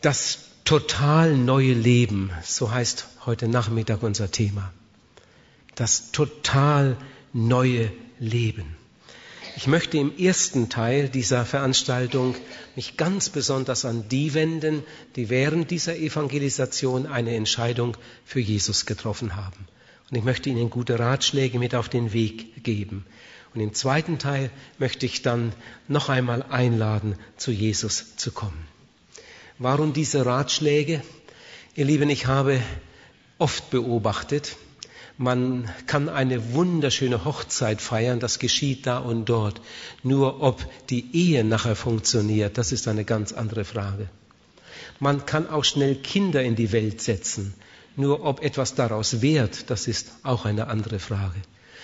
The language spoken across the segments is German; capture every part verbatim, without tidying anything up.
Das total neue Leben, so heißt heute Nachmittag unser Thema. Das total neue Leben. Ich möchte im ersten Teil dieser Veranstaltung mich ganz besonders an die wenden, die während dieser Evangelisation eine Entscheidung für Jesus getroffen haben. Und ich möchte Ihnen gute Ratschläge mit auf den Weg geben. Und im zweiten Teil möchte ich dann noch einmal einladen, zu Jesus zu kommen. Warum diese Ratschläge? Ihr Lieben, ich habe oft beobachtet, man kann eine wunderschöne Hochzeit feiern, das geschieht da und dort. Nur ob die Ehe nachher funktioniert, das ist eine ganz andere Frage. Man kann auch schnell Kinder in die Welt setzen. Nur ob etwas daraus wird, das ist auch eine andere Frage.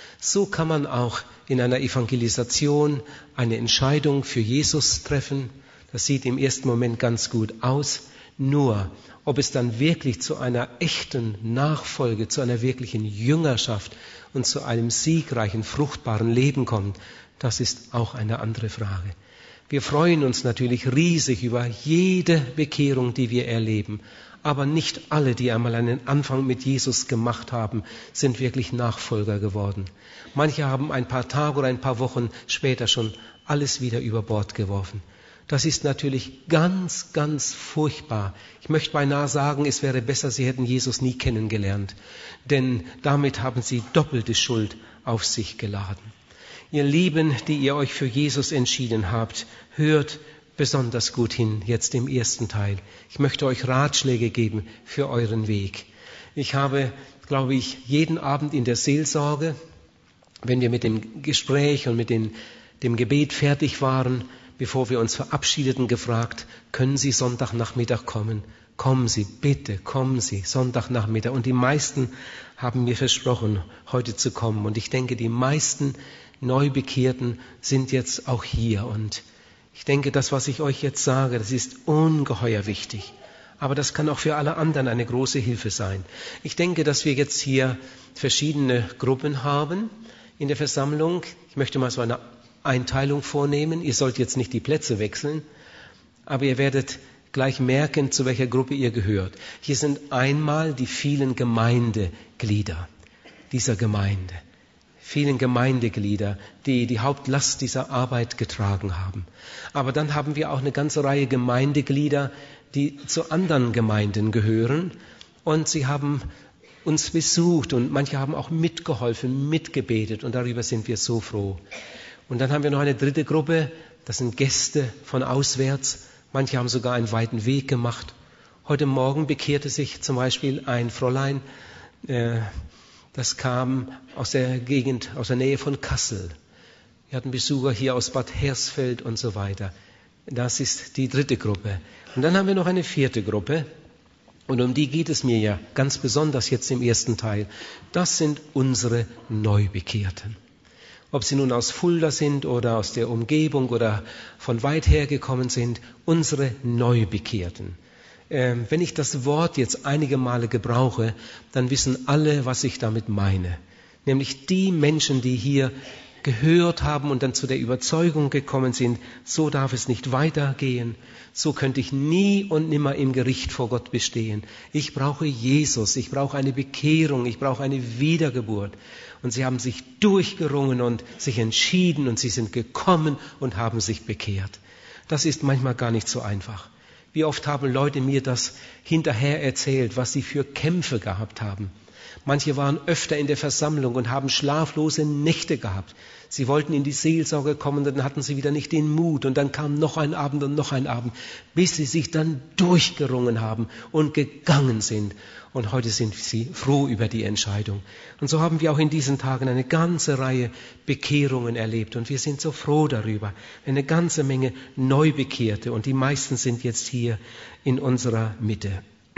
So kann man auch in einer Evangelisation eine Entscheidung für Jesus treffen. Das sieht im ersten Moment ganz gut aus. Nur, ob es dann wirklich zu einer echten Nachfolge, zu einer wirklichen Jüngerschaft und zu einem siegreichen, fruchtbaren Leben kommt, das ist auch eine andere Frage. Wir freuen uns natürlich riesig über jede Bekehrung, die wir erleben. Aber nicht alle, die einmal einen Anfang mit Jesus gemacht haben, sind wirklich Nachfolger geworden. Manche haben ein paar Tage oder ein paar Wochen später schon alles wieder über Bord geworfen. Das ist natürlich ganz, ganz furchtbar. Ich möchte beinahe sagen, es wäre besser, Sie hätten Jesus nie kennengelernt. Denn damit haben Sie doppelte Schuld auf sich geladen. Ihr Lieben, die ihr euch für Jesus entschieden habt, hört besonders gut hin, jetzt im ersten Teil. Ich möchte euch Ratschläge geben für euren Weg. Ich habe, glaube ich, jeden Abend in der Seelsorge, wenn wir mit dem Gespräch und mit den, dem Gebet fertig waren, bevor wir uns verabschiedeten, gefragt, können Sie Sonntagnachmittag kommen? Kommen Sie, bitte, kommen Sie, Sonntagnachmittag. Und die meisten haben mir versprochen, heute zu kommen. Und ich denke, die meisten Neubekehrten sind jetzt auch hier. Und ich denke, das, was ich euch jetzt sage, das ist ungeheuer wichtig. Aber das kann auch für alle anderen eine große Hilfe sein. Ich denke, dass wir jetzt hier verschiedene Gruppen haben in der Versammlung. Ich möchte mal so eine Einteilung vornehmen. Ihr sollt jetzt nicht die Plätze wechseln, aber ihr werdet gleich merken, zu welcher Gruppe ihr gehört. Hier sind einmal die vielen Gemeindeglieder dieser Gemeinde. Vielen Gemeindeglieder, die die Hauptlast dieser Arbeit getragen haben. Aber dann haben wir auch eine ganze Reihe Gemeindeglieder, die zu anderen Gemeinden gehören und sie haben uns besucht und manche haben auch mitgeholfen, mitgebetet und darüber sind wir so froh. Und dann haben wir noch eine dritte Gruppe, das sind Gäste von auswärts. Manche haben sogar einen weiten Weg gemacht. Heute Morgen bekehrte sich zum Beispiel ein Fräulein, äh, das kam aus der Gegend, aus der Nähe von Kassel. Wir hatten Besucher hier aus Bad Hersfeld und so weiter. Das ist die dritte Gruppe. Und dann haben wir noch eine vierte Gruppe. Und um die geht es mir ja ganz besonders jetzt im ersten Teil. Das sind unsere Neubekehrten. Ob sie nun aus Fulda sind oder aus der Umgebung oder von weit her gekommen sind, unsere Neubekehrten. Ähm, wenn ich das Wort jetzt einige Male gebrauche, dann wissen alle, was ich damit meine. Nämlich die Menschen, die hier gehört haben und dann zu der Überzeugung gekommen sind, so darf es nicht weitergehen, so könnte ich nie und nimmer im Gericht vor Gott bestehen. Ich brauche Jesus, ich brauche eine Bekehrung, ich brauche eine Wiedergeburt. Und sie haben sich durchgerungen und sich entschieden und sie sind gekommen und haben sich bekehrt. Das ist manchmal gar nicht so einfach. Wie oft haben Leute mir das hinterher erzählt, was sie für Kämpfe gehabt haben. Manche waren öfter in der Versammlung und haben schlaflose Nächte gehabt. Sie wollten in die Seelsorge kommen, dann hatten sie wieder nicht den Mut. Und dann kam noch ein Abend und noch ein Abend, bis sie sich dann durchgerungen haben und gegangen sind. Und heute sind sie froh über die Entscheidung. Und so haben wir auch in diesen Tagen eine ganze Reihe Bekehrungen erlebt. Und wir sind so froh darüber. Eine ganze Menge Neubekehrte. Und die meisten sind jetzt hier in unserer Mitte.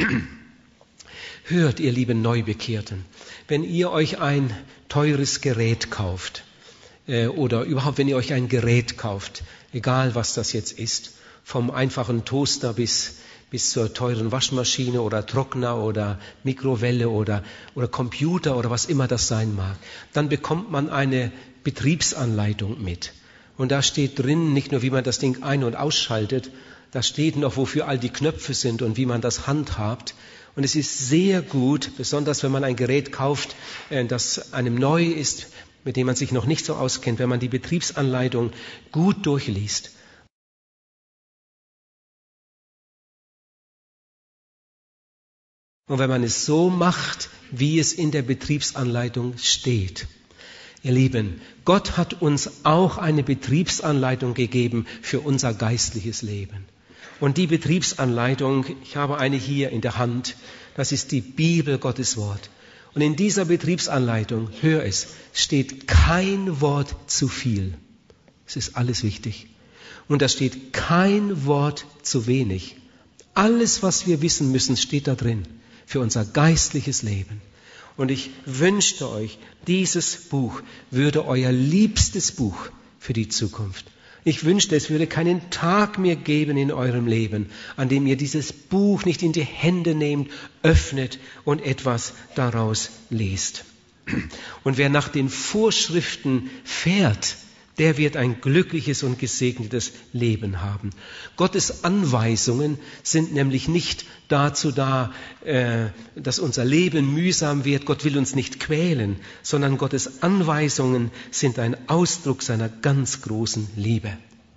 Hört, ihr lieben Neubekehrten, wenn ihr euch ein teures Gerät kauft äh, oder überhaupt, wenn ihr euch ein Gerät kauft, egal was das jetzt ist, vom einfachen Toaster bis, bis zur teuren Waschmaschine oder Trockner oder Mikrowelle oder, oder Computer oder was immer das sein mag, dann bekommt man eine Betriebsanleitung mit. Und da steht drin, nicht nur wie man das Ding ein- und ausschaltet, Da steht noch, wofür all die Knöpfe sind und wie man das handhabt. Und es ist sehr gut, besonders wenn man ein Gerät kauft, das einem neu ist, mit dem man sich noch nicht so auskennt, wenn man die Betriebsanleitung gut durchliest. Und wenn man es so macht, wie es in der Betriebsanleitung steht. Ihr Lieben, Gott hat uns auch eine Betriebsanleitung gegeben für unser geistliches Leben. Und die Betriebsanleitung, ich habe eine hier in der Hand, das ist die Bibel, Gottes Wort. Und in dieser Betriebsanleitung, hör es, steht kein Wort zu viel. Es ist alles wichtig. Und da steht kein Wort zu wenig. Alles, was wir wissen müssen, steht da drin für unser geistliches Leben. Und ich wünschte euch, dieses Buch würde euer liebstes Buch für die Zukunft. Ich wünschte, es würde keinen Tag mehr geben in eurem Leben, an dem ihr dieses Buch nicht in die Hände nehmt, öffnet und etwas daraus lest. Und wer nach den Vorschriften fährt, der wird ein glückliches und gesegnetes Leben haben. Gottes Anweisungen sind nämlich nicht dazu da, dass unser Leben mühsam wird. Gott will uns nicht quälen, sondern Gottes Anweisungen sind ein Ausdruck seiner ganz großen Liebe.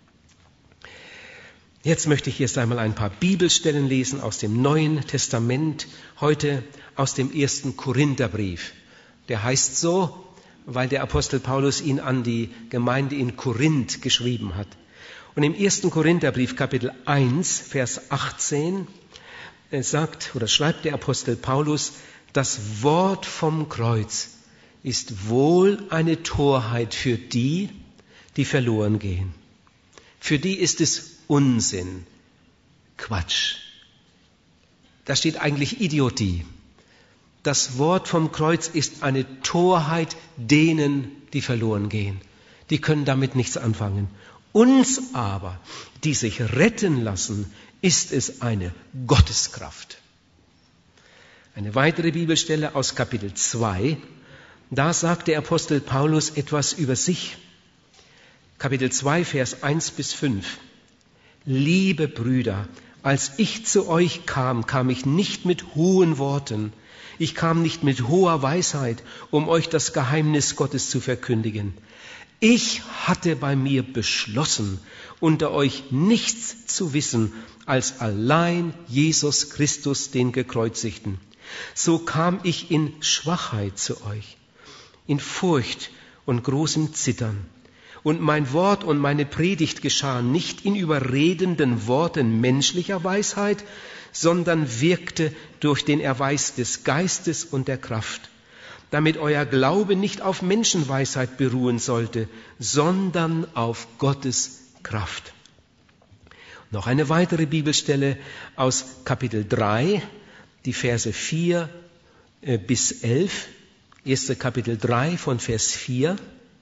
Jetzt möchte ich erst einmal ein paar Bibelstellen lesen aus dem Neuen Testament, heute aus dem ersten Korintherbrief. Der heißt so, weil der Apostel Paulus ihn an die Gemeinde in Korinth geschrieben hat. Und im ersten Korintherbrief, Kapitel eins, Vers achtzehn, sagt oder schreibt der Apostel Paulus, das Wort vom Kreuz ist wohl eine Torheit für die, die verloren gehen. Für die ist es Unsinn, Quatsch. Da steht eigentlich Idiotie. Das Wort vom Kreuz ist eine Torheit denen, die verloren gehen. Die können damit nichts anfangen. Uns aber, die sich retten lassen, ist es eine Gotteskraft. Eine weitere Bibelstelle aus Kapitel zwei, da sagt der Apostel Paulus etwas über sich. Kapitel zwei, Vers eins bis fünf. Liebe Brüder, als ich zu euch kam, kam ich nicht mit hohen Worten. Ich kam nicht mit hoher Weisheit, um euch das Geheimnis Gottes zu verkündigen. Ich hatte bei mir beschlossen, unter euch nichts zu wissen, als allein Jesus Christus, den Gekreuzigten. So kam ich in Schwachheit zu euch, in Furcht und großem Zittern. Und mein Wort und meine Predigt geschahen nicht in überredenden Worten menschlicher Weisheit, sondern wirkte durch den Erweis des Geistes und der Kraft, damit euer Glaube nicht auf Menschenweisheit beruhen sollte, sondern auf Gottes Kraft. Noch eine weitere Bibelstelle aus Kapitel drei, die Verse vier bis elf, erste Kapitel drei von Vers vier.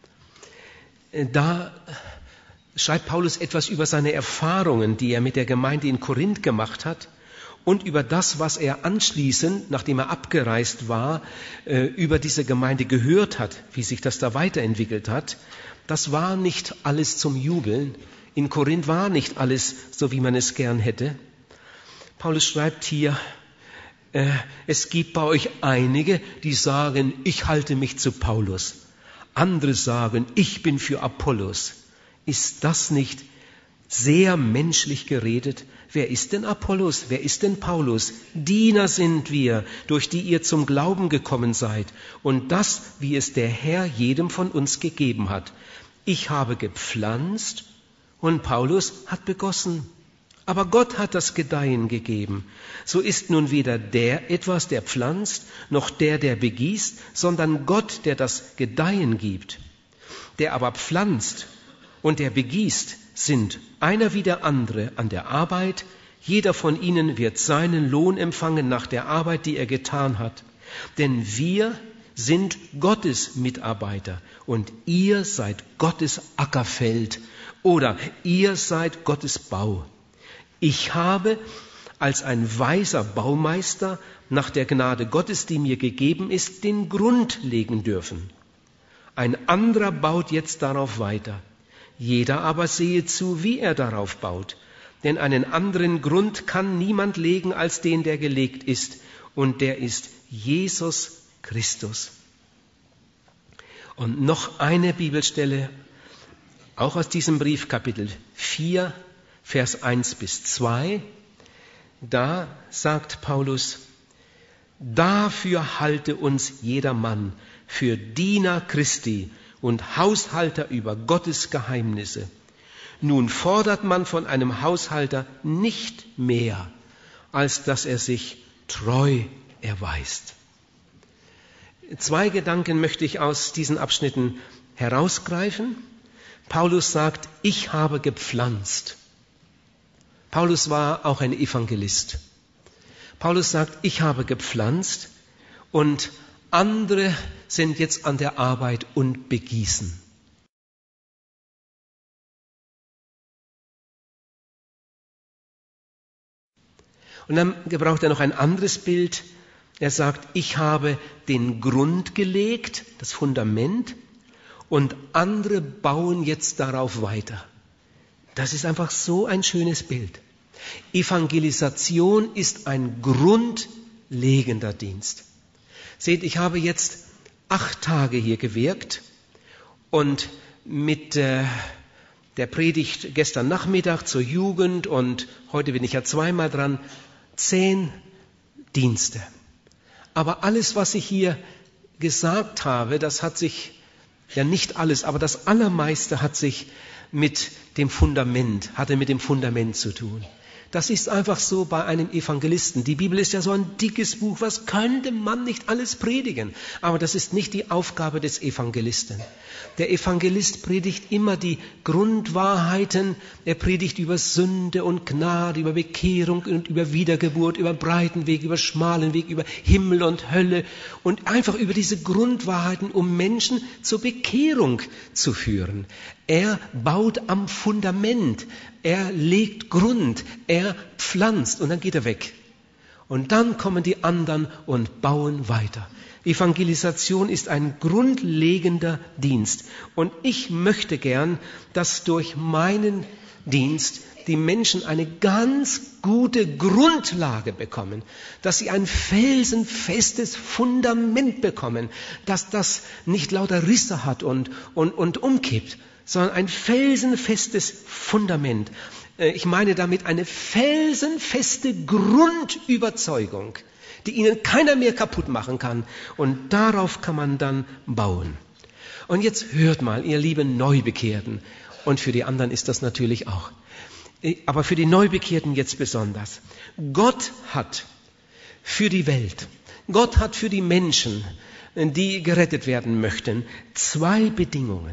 Da schreibt Paulus etwas über seine Erfahrungen, die er mit der Gemeinde in Korinth gemacht hat, und über das, was er anschließend, nachdem er abgereist war, über diese Gemeinde gehört hat, wie sich das da weiterentwickelt hat. Das war nicht alles zum Jubeln. In Korinth war nicht alles so, wie man es gern hätte. Paulus schreibt hier, es gibt bei euch einige, die sagen, ich halte mich zu Paulus. Andere sagen, ich bin für Apollos. Ist das nicht sehr menschlich geredet? Wer ist denn Apollos? Wer ist denn Paulus? Diener sind wir, durch die ihr zum Glauben gekommen seid. Und das, wie es der Herr jedem von uns gegeben hat. Ich habe gepflanzt und Paulus hat begossen. Aber Gott hat das Gedeihen gegeben. So ist nun weder der etwas, der pflanzt, noch der, der begießt, sondern Gott, der das Gedeihen gibt. Der aber pflanzt und der begießt, sind einer wie der andere an der Arbeit. Jeder von ihnen wird seinen Lohn empfangen nach der Arbeit, die er getan hat. Denn wir sind Gottes Mitarbeiter und ihr seid Gottes Ackerfeld oder ihr seid Gottes Bau. Ich habe als ein weiser Baumeister nach der Gnade Gottes, die mir gegeben ist, den Grund legen dürfen. Ein anderer baut jetzt darauf weiter. Jeder aber sehe zu, wie er darauf baut. Denn einen anderen Grund kann niemand legen als den, der gelegt ist, und der ist Jesus Christus. Und noch eine Bibelstelle, auch aus diesem Brief, Kapitel vier, Vers eins bis zwei. Da sagt Paulus: Dafür halte uns jeder Mann für Diener Christi und Haushalter über Gottes Geheimnisse. Nun fordert man von einem Haushalter nicht mehr, als dass er sich treu erweist. Zwei Gedanken möchte ich aus diesen Abschnitten herausgreifen. Paulus sagt, ich habe gepflanzt. Paulus war auch ein Evangelist. Paulus sagt, ich habe gepflanzt und andere sind jetzt an der Arbeit und begießen. Und dann gebraucht er noch ein anderes Bild. Er sagt, ich habe den Grund gelegt, das Fundament, und andere bauen jetzt darauf weiter. Das ist einfach so ein schönes Bild. Evangelisation ist ein grundlegender Dienst. Seht, ich habe jetzt acht Tage hier gewirkt und mit äh, der Predigt gestern Nachmittag zur Jugend und heute bin ich ja zweimal dran, zehn Dienste. Aber alles, was ich hier gesagt habe, das hat sich, ja nicht alles, aber das Allermeiste hat sich mit dem Fundament, hatte mit dem Fundament zu tun. Das ist einfach so bei einem Evangelisten. Die Bibel ist ja so ein dickes Buch. Was könnte man nicht alles predigen? Aber das ist nicht die Aufgabe des Evangelisten. Der Evangelist predigt immer die Grundwahrheiten. Er predigt über Sünde und Gnade, über Bekehrung und über Wiedergeburt, über breiten Weg, über schmalen Weg, über Himmel und Hölle und einfach über diese Grundwahrheiten, um Menschen zur Bekehrung zu führen. Er baut am Fundament. Er legt Grund, er pflanzt und dann geht er weg. Und dann kommen die anderen und bauen weiter. Evangelisation ist ein grundlegender Dienst. Und ich möchte gern, dass durch meinen Dienst die Menschen eine ganz gute Grundlage bekommen, dass sie ein felsenfestes Fundament bekommen, dass das nicht lauter Risse hat und, und, und umkippt, sondern ein felsenfestes Fundament. Ich meine damit eine felsenfeste Grundüberzeugung, die ihnen keiner mehr kaputt machen kann. Und darauf kann man dann bauen. Und jetzt hört mal, ihr lieben Neubekehrten, und für die anderen ist das natürlich auch, aber für die Neubekehrten jetzt besonders. Gott hat für die Welt, Gott hat für die Menschen, die gerettet werden möchten, zwei Bedingungen.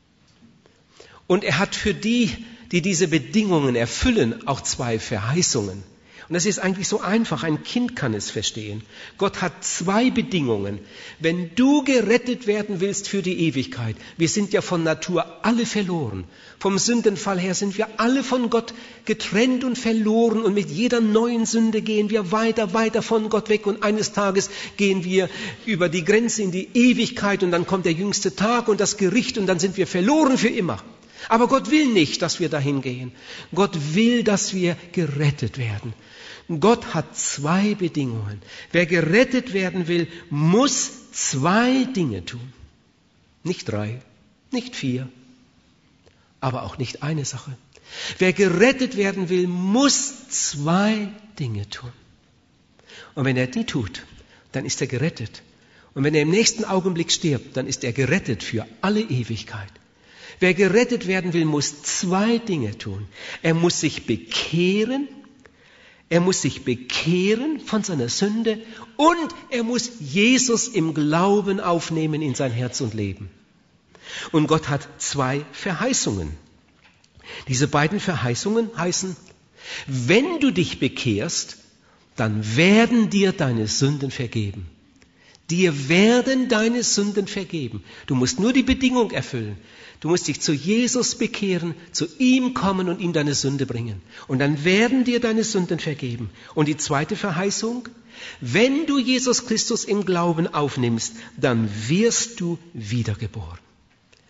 Und er hat für die, die diese Bedingungen erfüllen, auch zwei Verheißungen. Und das ist eigentlich so einfach, ein Kind kann es verstehen. Gott hat zwei Bedingungen. Wenn du gerettet werden willst für die Ewigkeit, wir sind ja von Natur alle verloren. Vom Sündenfall her sind wir alle von Gott getrennt und verloren und mit jeder neuen Sünde gehen wir weiter, weiter von Gott weg und eines Tages gehen wir über die Grenze in die Ewigkeit und dann kommt der jüngste Tag und das Gericht und dann sind wir verloren für immer. Aber Gott will nicht, dass wir dahin gehen. Gott will, dass wir gerettet werden. Gott hat zwei Bedingungen. Wer gerettet werden will, muss zwei Dinge tun. Nicht drei, nicht vier, aber auch nicht eine Sache. Wer gerettet werden will, muss zwei Dinge tun. Und wenn er die tut, dann ist er gerettet. Und wenn er im nächsten Augenblick stirbt, dann ist er gerettet für alle Ewigkeit. Wer gerettet werden will, muss zwei Dinge tun. Er muss sich bekehren, er muss sich bekehren von seiner Sünde und er muss Jesus im Glauben aufnehmen in sein Herz und Leben. Und Gott hat zwei Verheißungen. Diese beiden Verheißungen heißen, wenn du dich bekehrst, dann werden dir deine Sünden vergeben. Dir werden deine Sünden vergeben. Du musst nur die Bedingung erfüllen. Du musst dich zu Jesus bekehren, zu ihm kommen und ihm deine Sünde bringen. Und dann werden dir deine Sünden vergeben. Und die zweite Verheißung, wenn du Jesus Christus im Glauben aufnimmst, dann wirst du wiedergeboren.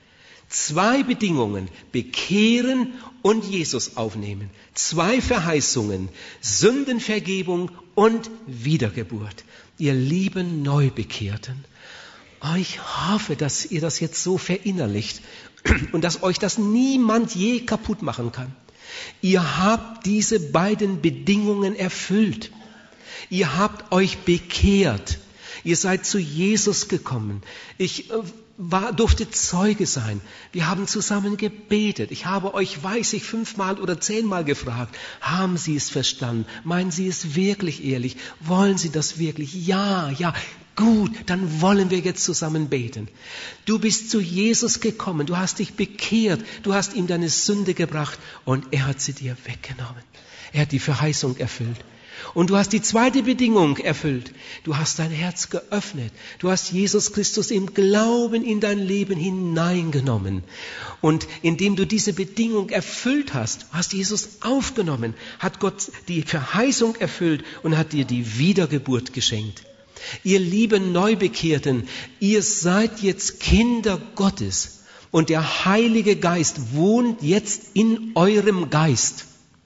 Zwei Bedingungen, bekehren und Jesus aufnehmen. Zwei Verheißungen, Sündenvergebung und Wiedergeburt. Ihr lieben Neubekehrten, ich hoffe, dass ihr das jetzt so verinnerlicht und dass euch das niemand je kaputt machen kann. Ihr habt diese beiden Bedingungen erfüllt. Ihr habt euch bekehrt. Ihr seid zu Jesus gekommen. Ich war, durfte Zeuge sein. Wir haben zusammen gebetet. Ich habe euch, weiß ich, fünfmal oder zehnmal gefragt, haben Sie es verstanden? Meinen Sie es wirklich ehrlich? Wollen Sie das wirklich? Ja, ja. Gut, dann wollen wir jetzt zusammen beten. Du bist zu Jesus gekommen, du hast dich bekehrt, du hast ihm deine Sünde gebracht und er hat sie dir weggenommen. Er hat die Verheißung erfüllt. Und du hast die zweite Bedingung erfüllt. Du hast dein Herz geöffnet. Du hast Jesus Christus im Glauben in dein Leben hineingenommen. Und indem du diese Bedingung erfüllt hast, hast Jesus aufgenommen, hat Gott die Verheißung erfüllt und hat dir die Wiedergeburt geschenkt. Ihr lieben Neubekehrten, ihr seid jetzt Kinder Gottes und der Heilige Geist wohnt jetzt in eurem Geist.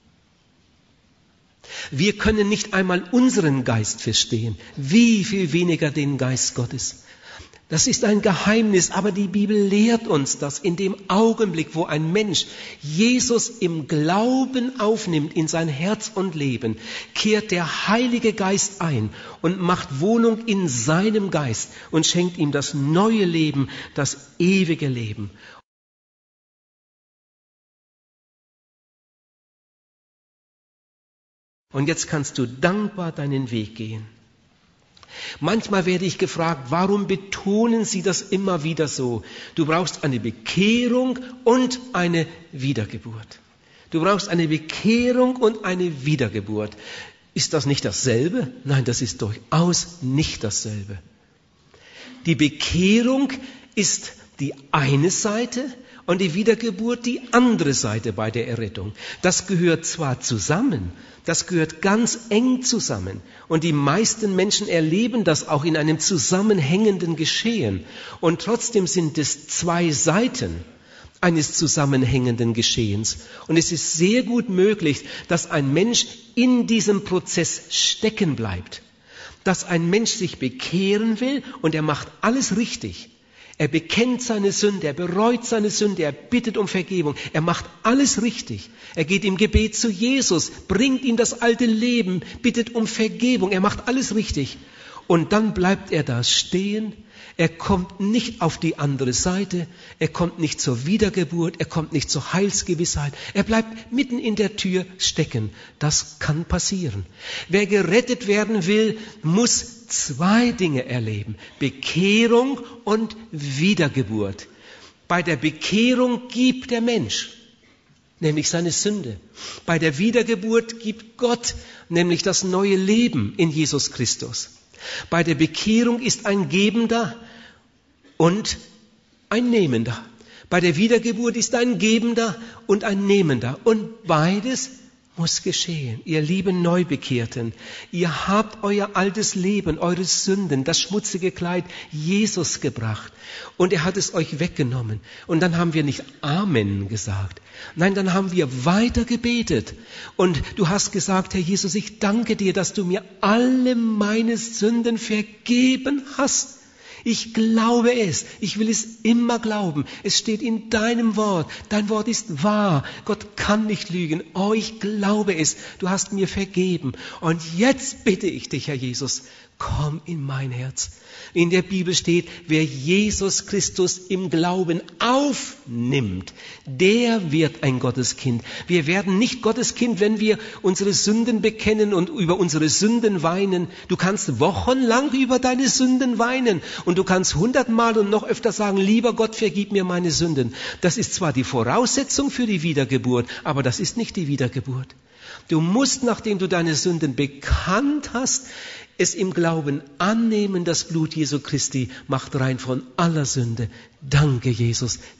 Wir können nicht einmal unseren Geist verstehen, wie viel weniger den Geist Gottes. Das ist ein Geheimnis, aber die Bibel lehrt uns, dass in dem Augenblick, wo ein Mensch Jesus im Glauben aufnimmt in sein Herz und Leben, kehrt der Heilige Geist ein und macht Wohnung in seinem Geist und schenkt ihm das neue Leben, das ewige Leben. Und jetzt kannst du dankbar deinen Weg gehen. Manchmal werde ich gefragt, warum betonen Sie das immer wieder so? Du brauchst eine Bekehrung und eine Wiedergeburt. Du brauchst eine Bekehrung und eine Wiedergeburt. Ist das nicht dasselbe? Nein, das ist durchaus nicht dasselbe. Die Bekehrung ist die eine Seite und die Wiedergeburt die andere Seite bei der Errettung. Das gehört zwar zusammen, das gehört ganz eng zusammen. Und die meisten Menschen erleben das auch in einem zusammenhängenden Geschehen. Und trotzdem sind es zwei Seiten eines zusammenhängenden Geschehens. Und es ist sehr gut möglich, dass ein Mensch in diesem Prozess stecken bleibt. Dass ein Mensch sich bekehren will und er macht alles richtig. Er bekennt seine Sünde, er bereut seine Sünde, er bittet um Vergebung. Er macht alles richtig. Er geht im Gebet zu Jesus, bringt ihm das alte Leben, bittet um Vergebung. Er macht alles richtig. Und dann bleibt er da stehen. Er kommt nicht auf die andere Seite. Er kommt nicht zur Wiedergeburt. Er kommt nicht zur Heilsgewissheit. Er bleibt mitten in der Tür stecken. Das kann passieren. Wer gerettet werden will, muss zwei Dinge erleben. Bekehrung und Wiedergeburt. Bei der Bekehrung gibt der Mensch, nämlich seine Sünde. Bei der Wiedergeburt gibt Gott, nämlich das neue Leben in Jesus Christus. Bei der Bekehrung ist ein Gebender und ein Nehmender. Bei der Wiedergeburt ist ein Gebender und ein Nehmender. Und beides muss geschehen. Ihr lieben Neubekehrten, ihr habt euer altes Leben, eure Sünden, das schmutzige Kleid Jesus gebracht. Und er hat es euch weggenommen. Und dann haben wir nicht Amen gesagt. Nein, dann haben wir weiter gebetet. Und du hast gesagt, Herr Jesus, ich danke dir, dass du mir alle meine Sünden vergeben hast. Ich glaube es. Ich will es immer glauben. Es steht in deinem Wort. Dein Wort ist wahr. Gott kann nicht lügen. Oh, ich glaube es. Du hast mir vergeben. Und jetzt bitte ich dich, Herr Jesus, komm in mein Herz. In der Bibel steht, wer Jesus Christus im Glauben aufnimmt, der wird ein Gotteskind. Wir werden nicht Gotteskind, wenn wir unsere Sünden bekennen und über unsere Sünden weinen. Du kannst wochenlang über deine Sünden weinen und du kannst hundertmal und noch öfter sagen, lieber Gott, vergib mir meine Sünden. Das ist zwar die Voraussetzung für die Wiedergeburt, aber das ist nicht die Wiedergeburt. Du musst, nachdem du deine Sünden bekannt hast, es im Glauben annehmen, das Blut Jesu Christi macht rein von aller Sünde. Danke, Jesus.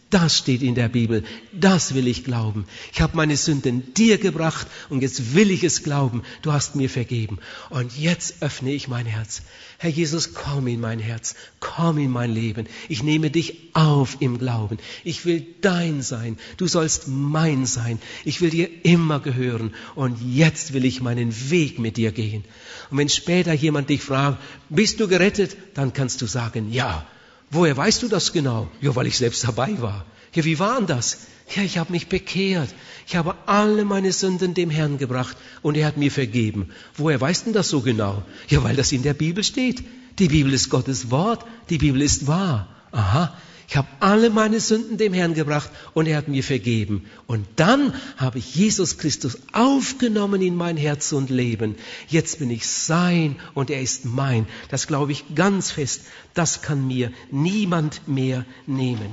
Das steht in der Bibel. Das will ich glauben. Ich habe meine Sünden dir gebracht und jetzt will ich es glauben. Du hast mir vergeben. Und jetzt öffne ich mein Herz. Herr Jesus, komm in mein Herz. Komm in mein Leben. Ich nehme dich auf im Glauben. Ich will dein sein. Du sollst mein sein. Ich will dir immer gehören. Und jetzt will ich meinen Weg mit dir gehen. Und wenn später jemand dich fragt, bist du gerettet? Dann kannst du sagen, ja. Woher weißt du das genau? Ja, weil ich selbst dabei war. Ja, wie war denn das? Ja, ich habe mich bekehrt. Ich habe alle meine Sünden dem Herrn gebracht und er hat mir vergeben. Woher weißt du das so genau? Ja, weil das in der Bibel steht. Die Bibel ist Gottes Wort. Die Bibel ist wahr. Aha. Ich habe alle meine Sünden dem Herrn gebracht und er hat mir vergeben. Und dann habe ich Jesus Christus aufgenommen in mein Herz und Leben. Jetzt bin ich sein und er ist mein. Das glaube ich ganz fest. Das kann mir niemand mehr nehmen.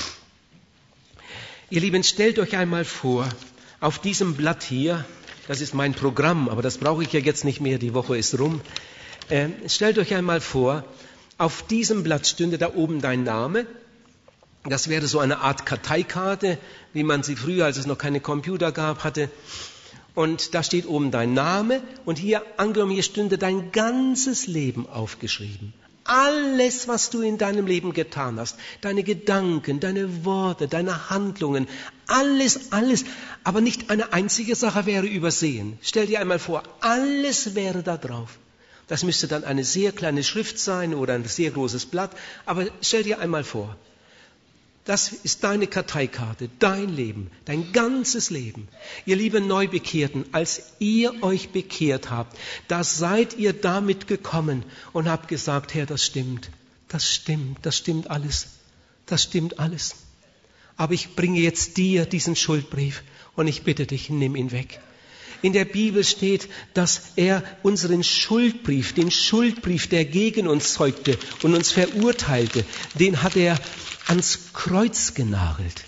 Ihr Lieben, stellt euch einmal vor, auf diesem Blatt hier, das ist mein Programm, aber das brauche ich ja jetzt nicht mehr, die Woche ist rum. Äh, stellt euch einmal vor, auf diesem Blatt stünde da oben dein Name. Das wäre so eine Art Karteikarte, wie man sie früher, als es noch keine Computer gab, hatte. Und da steht oben dein Name und hier, angenommen, hier stünde dein ganzes Leben aufgeschrieben. Alles, was du in deinem Leben getan hast, deine Gedanken, deine Worte, deine Handlungen, alles, alles, aber nicht eine einzige Sache wäre übersehen. Stell dir einmal vor, alles wäre da drauf. Das müsste dann eine sehr kleine Schrift sein oder ein sehr großes Blatt, aber stell dir einmal vor, das ist deine Karteikarte, dein Leben, dein ganzes Leben. Ihr lieben Neubekehrten, als ihr euch bekehrt habt, da seid ihr damit gekommen und habt gesagt, Herr, das stimmt, das stimmt, das stimmt alles, das stimmt alles. Aber ich bringe jetzt dir diesen Schuldbrief und ich bitte dich, nimm ihn weg. In der Bibel steht, dass er unseren Schuldbrief, den Schuldbrief, der gegen uns zeugte und uns verurteilte, den hat er ans Kreuz genagelt.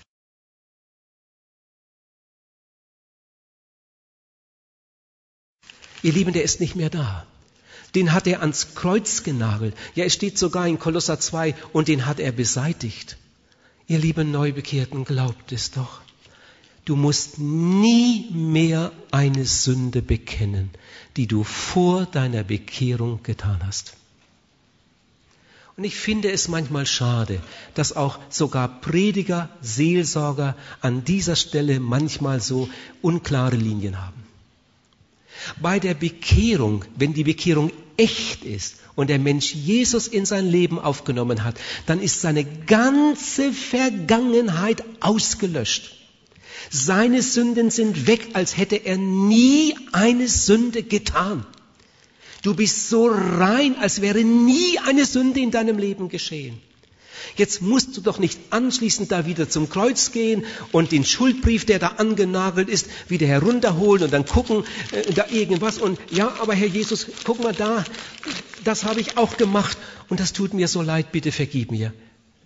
Ihr Lieben, der ist nicht mehr da. Den hat er ans Kreuz genagelt. Ja, es steht sogar in Kolosser zwei, und den hat er beseitigt. Ihr lieben Neubekehrten, glaubt es doch. Du musst nie mehr eine Sünde bekennen, die du vor deiner Bekehrung getan hast. Und ich finde es manchmal schade, dass auch sogar Prediger, Seelsorger an dieser Stelle manchmal so unklare Linien haben. Bei der Bekehrung, wenn die Bekehrung echt ist und der Mensch Jesus in sein Leben aufgenommen hat, dann ist seine ganze Vergangenheit ausgelöscht. Seine Sünden sind weg, als hätte er nie eine Sünde getan. Du bist so rein, als wäre nie eine Sünde in deinem Leben geschehen. Jetzt musst du doch nicht anschließend da wieder zum Kreuz gehen und den Schuldbrief, der da angenagelt ist, wieder herunterholen und dann gucken, äh, da irgendwas. Und ja, aber Herr Jesus, guck mal da, das habe ich auch gemacht und das tut mir so leid, bitte vergib mir.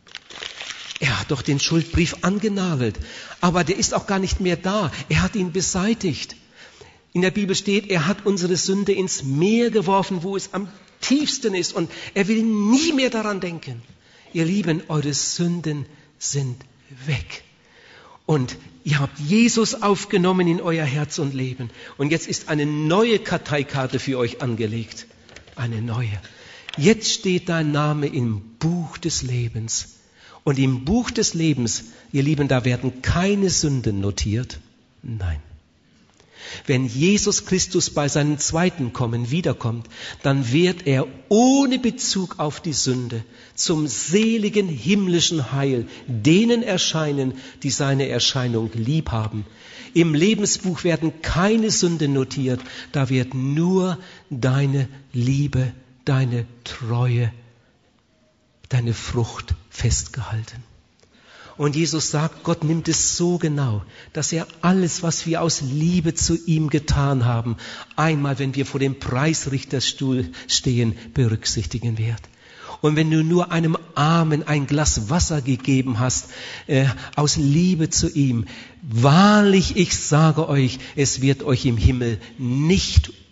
Er hat doch den Schuldbrief angenagelt, aber der ist auch gar nicht mehr da. Er hat ihn beseitigt. In der Bibel steht, er hat unsere Sünde ins Meer geworfen, wo es am tiefsten ist, und er will nie mehr daran denken. Ihr Lieben, eure Sünden sind weg. Und ihr habt Jesus aufgenommen in euer Herz und Leben. Und jetzt ist eine neue Karteikarte für euch angelegt. Eine neue. Jetzt steht dein Name im Buch des Lebens. Und im Buch des Lebens, ihr Lieben, da werden keine Sünden notiert. Nein. Wenn Jesus Christus bei seinem zweiten Kommen wiederkommt, dann wird er ohne Bezug auf die Sünde zum seligen himmlischen Heil denen erscheinen, die seine Erscheinung lieb haben. Im Lebensbuch werden keine Sünden notiert, da wird nur deine Liebe, deine Treue, deine Frucht festgehalten. Und Jesus sagt, Gott nimmt es so genau, dass er alles, was wir aus Liebe zu ihm getan haben, einmal, wenn wir vor dem Preisrichterstuhl stehen, berücksichtigen wird. Und wenn du nur einem Armen ein Glas Wasser gegeben hast, äh, aus Liebe zu ihm, wahrlich, ich sage euch, es wird euch im Himmel nicht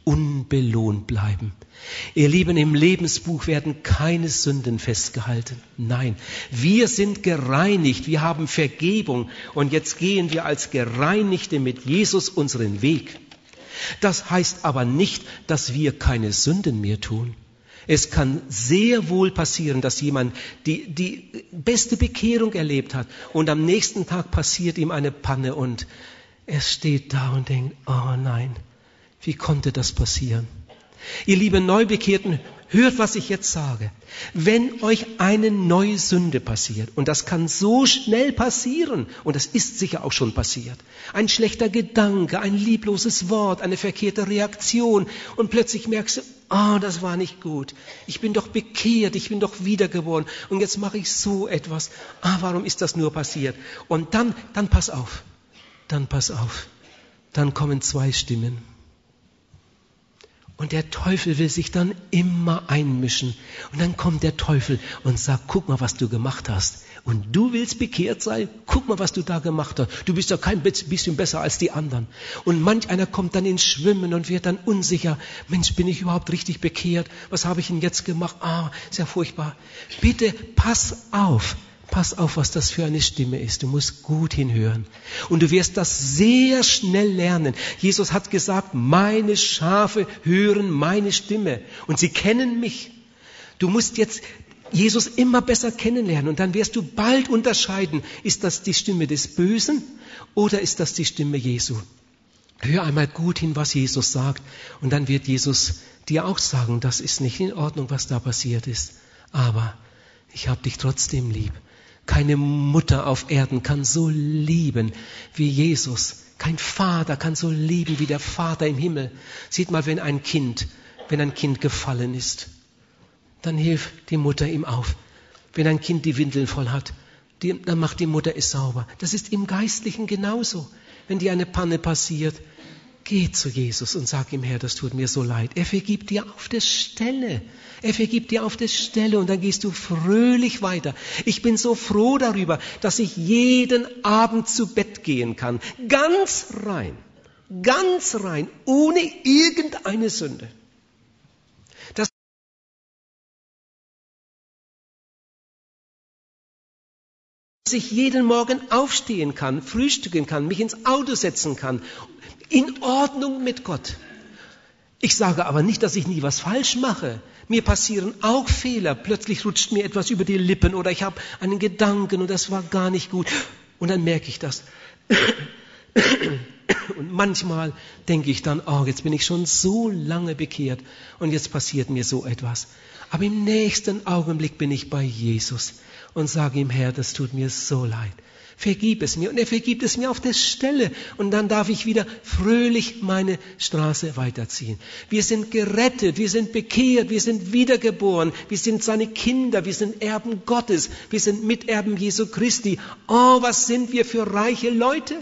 unbelohnt bleiben. Ihr Lieben, im Lebensbuch werden keine Sünden festgehalten. Nein, wir sind gereinigt, wir haben Vergebung und jetzt gehen wir als Gereinigte mit Jesus unseren Weg. Das heißt aber nicht, dass wir keine Sünden mehr tun. Es kann sehr wohl passieren, dass jemand die, die beste Bekehrung erlebt hat und am nächsten Tag passiert ihm eine Panne und er steht da und denkt, oh nein, wie konnte das passieren? Ihr lieben Neubekehrten, hört, was ich jetzt sage. Wenn euch eine neue Sünde passiert, und das kann so schnell passieren, und das ist sicher auch schon passiert, ein schlechter Gedanke, ein liebloses Wort, eine verkehrte Reaktion, und plötzlich merkst du, ah, oh, das war nicht gut. Ich bin doch bekehrt, ich bin doch wiedergeboren, und jetzt mache ich so etwas. Ah, warum ist das nur passiert? Und dann, dann pass auf, dann pass auf, dann kommen zwei Stimmen. Und der Teufel will sich dann immer einmischen. Und dann kommt der Teufel und sagt, guck mal, was du gemacht hast. Und du willst bekehrt sein? Guck mal, was du da gemacht hast. Du bist ja kein bisschen besser als die anderen. Und manch einer kommt dann ins Schwimmen und wird dann unsicher. Mensch, bin ich überhaupt richtig bekehrt? Was habe ich denn jetzt gemacht? Ah, ist ja furchtbar. Bitte pass auf. Pass auf, was das für eine Stimme ist. Du musst gut hinhören. Und du wirst das sehr schnell lernen. Jesus hat gesagt, meine Schafe hören meine Stimme. Und sie kennen mich. Du musst jetzt Jesus immer besser kennenlernen. Und dann wirst du bald unterscheiden, ist das die Stimme des Bösen oder ist das die Stimme Jesu? Hör einmal gut hin, was Jesus sagt. Und dann wird Jesus dir auch sagen, das ist nicht in Ordnung, was da passiert ist. Aber ich habe dich trotzdem lieb. Keine Mutter auf Erden kann so lieben wie Jesus. Kein Vater kann so lieben wie der Vater im Himmel. Sieht mal, wenn ein Kind, wenn ein Kind gefallen ist, dann hilft die Mutter ihm auf. Wenn ein Kind die Windeln voll hat, die, dann macht die Mutter es sauber. Das ist im Geistlichen genauso. Wenn dir eine Panne passiert, geh zu Jesus und sag ihm, Herr, das tut mir so leid. Er vergibt dir auf der Stelle. Er vergibt dir auf der Stelle und dann gehst du fröhlich weiter. Ich bin so froh darüber, dass ich jeden Abend zu Bett gehen kann. Ganz rein. Ganz rein. Ohne irgendeine Sünde. Dass ich jeden Morgen aufstehen kann, frühstücken kann, mich ins Auto setzen kann. In Ordnung mit Gott. Ich sage aber nicht, dass ich nie was falsch mache. Mir passieren auch Fehler. Plötzlich rutscht mir etwas über die Lippen oder ich habe einen Gedanken und das war gar nicht gut. Und dann merke ich das. Und manchmal denke ich dann, oh, jetzt bin ich schon so lange bekehrt und jetzt passiert mir so etwas. Aber im nächsten Augenblick bin ich bei Jesus und sage ihm, Herr, das tut mir so leid. Vergib es mir. Und er vergibt es mir auf der Stelle. Und dann darf ich wieder fröhlich meine Straße weiterziehen. Wir sind gerettet, wir sind bekehrt, wir sind wiedergeboren, wir sind seine Kinder, wir sind Erben Gottes, wir sind Miterben Jesu Christi. Oh, was sind wir für reiche Leute.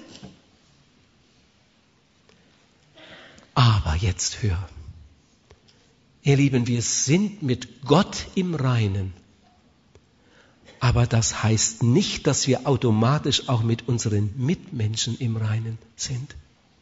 Aber jetzt hör. Ihr Lieben, wir sind mit Gott im Reinen. Aber das heißt nicht, dass wir automatisch auch mit unseren Mitmenschen im Reinen sind.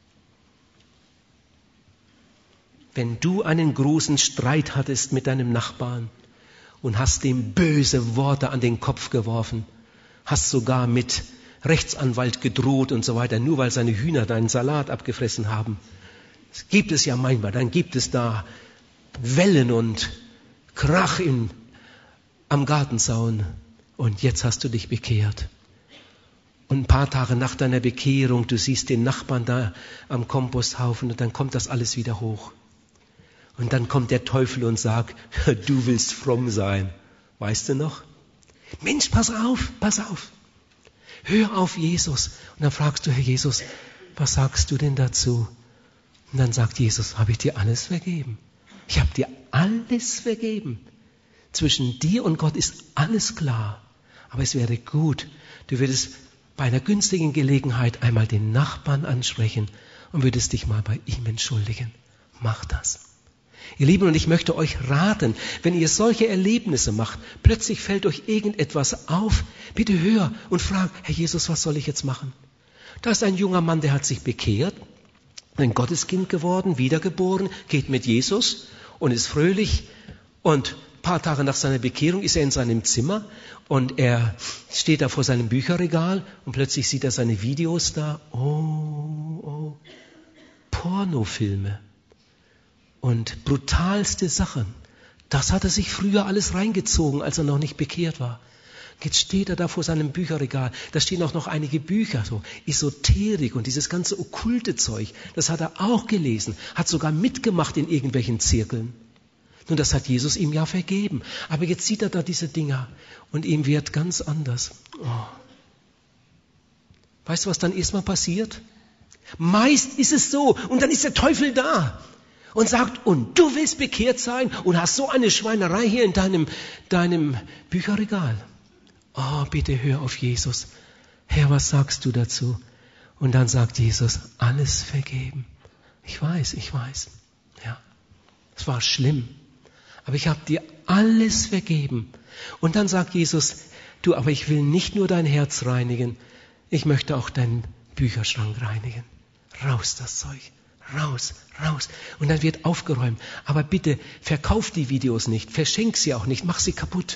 Wenn du einen großen Streit hattest mit deinem Nachbarn und hast dem böse Worte an den Kopf geworfen, hast sogar mit Rechtsanwalt gedroht und so weiter, nur weil seine Hühner deinen Salat abgefressen haben. Das gibt es ja manchmal, dann gibt es da Wellen und Krach in, am Gartenzaun. Und jetzt hast du dich bekehrt. Und ein paar Tage nach deiner Bekehrung, du siehst den Nachbarn da am Komposthaufen und dann kommt das alles wieder hoch. Und dann kommt der Teufel und sagt, du willst fromm sein. Weißt du noch? Mensch, pass auf, pass auf. Hör auf Jesus. Und dann fragst du, Herr Jesus, was sagst du denn dazu? Und dann sagt Jesus, habe ich dir alles vergeben. Ich habe dir alles vergeben. Zwischen dir und Gott ist alles klar. Aber es wäre gut, du würdest bei einer günstigen Gelegenheit einmal den Nachbarn ansprechen und würdest dich mal bei ihm entschuldigen. Mach das. Ihr Lieben, und ich möchte euch raten, wenn ihr solche Erlebnisse macht, plötzlich fällt euch irgendetwas auf, bitte hör und frag, Herr Jesus, was soll ich jetzt machen? Da ist ein junger Mann, der hat sich bekehrt ein Gotteskind geworden, wiedergeboren, geht mit Jesus und ist fröhlich. Und ein paar Tage nach seiner Bekehrung ist er in seinem Zimmer und er steht da vor seinem Bücherregal und plötzlich sieht er seine Videos da. Oh, oh, Pornofilme und brutalste Sachen. Das hat er sich früher alles reingezogen, als er noch nicht bekehrt war. Jetzt steht er da vor seinem Bücherregal. Da stehen auch noch einige Bücher, so Esoterik und dieses ganze okkulte Zeug. Das hat er auch gelesen, hat sogar mitgemacht in irgendwelchen Zirkeln. Nun, das hat Jesus ihm ja vergeben. Aber jetzt sieht er da diese Dinger und ihm wird ganz anders. Oh. Weißt du, was dann erstmal passiert? Meist ist es so und dann ist der Teufel da und sagt, und du willst bekehrt sein und hast so eine Schweinerei hier in deinem, deinem Bücherregal. Oh, bitte hör auf Jesus. Herr, was sagst du dazu? Und dann sagt Jesus, alles vergeben. Ich weiß, ich weiß. Ja, es war schlimm. Aber ich habe dir alles vergeben. Und dann sagt Jesus, du, aber ich will nicht nur dein Herz reinigen, ich möchte auch deinen Bücherschrank reinigen. Raus das Zeug. Raus, raus. Und dann wird aufgeräumt. Aber bitte, verkauf die Videos nicht, verschenk sie auch nicht, mach sie kaputt.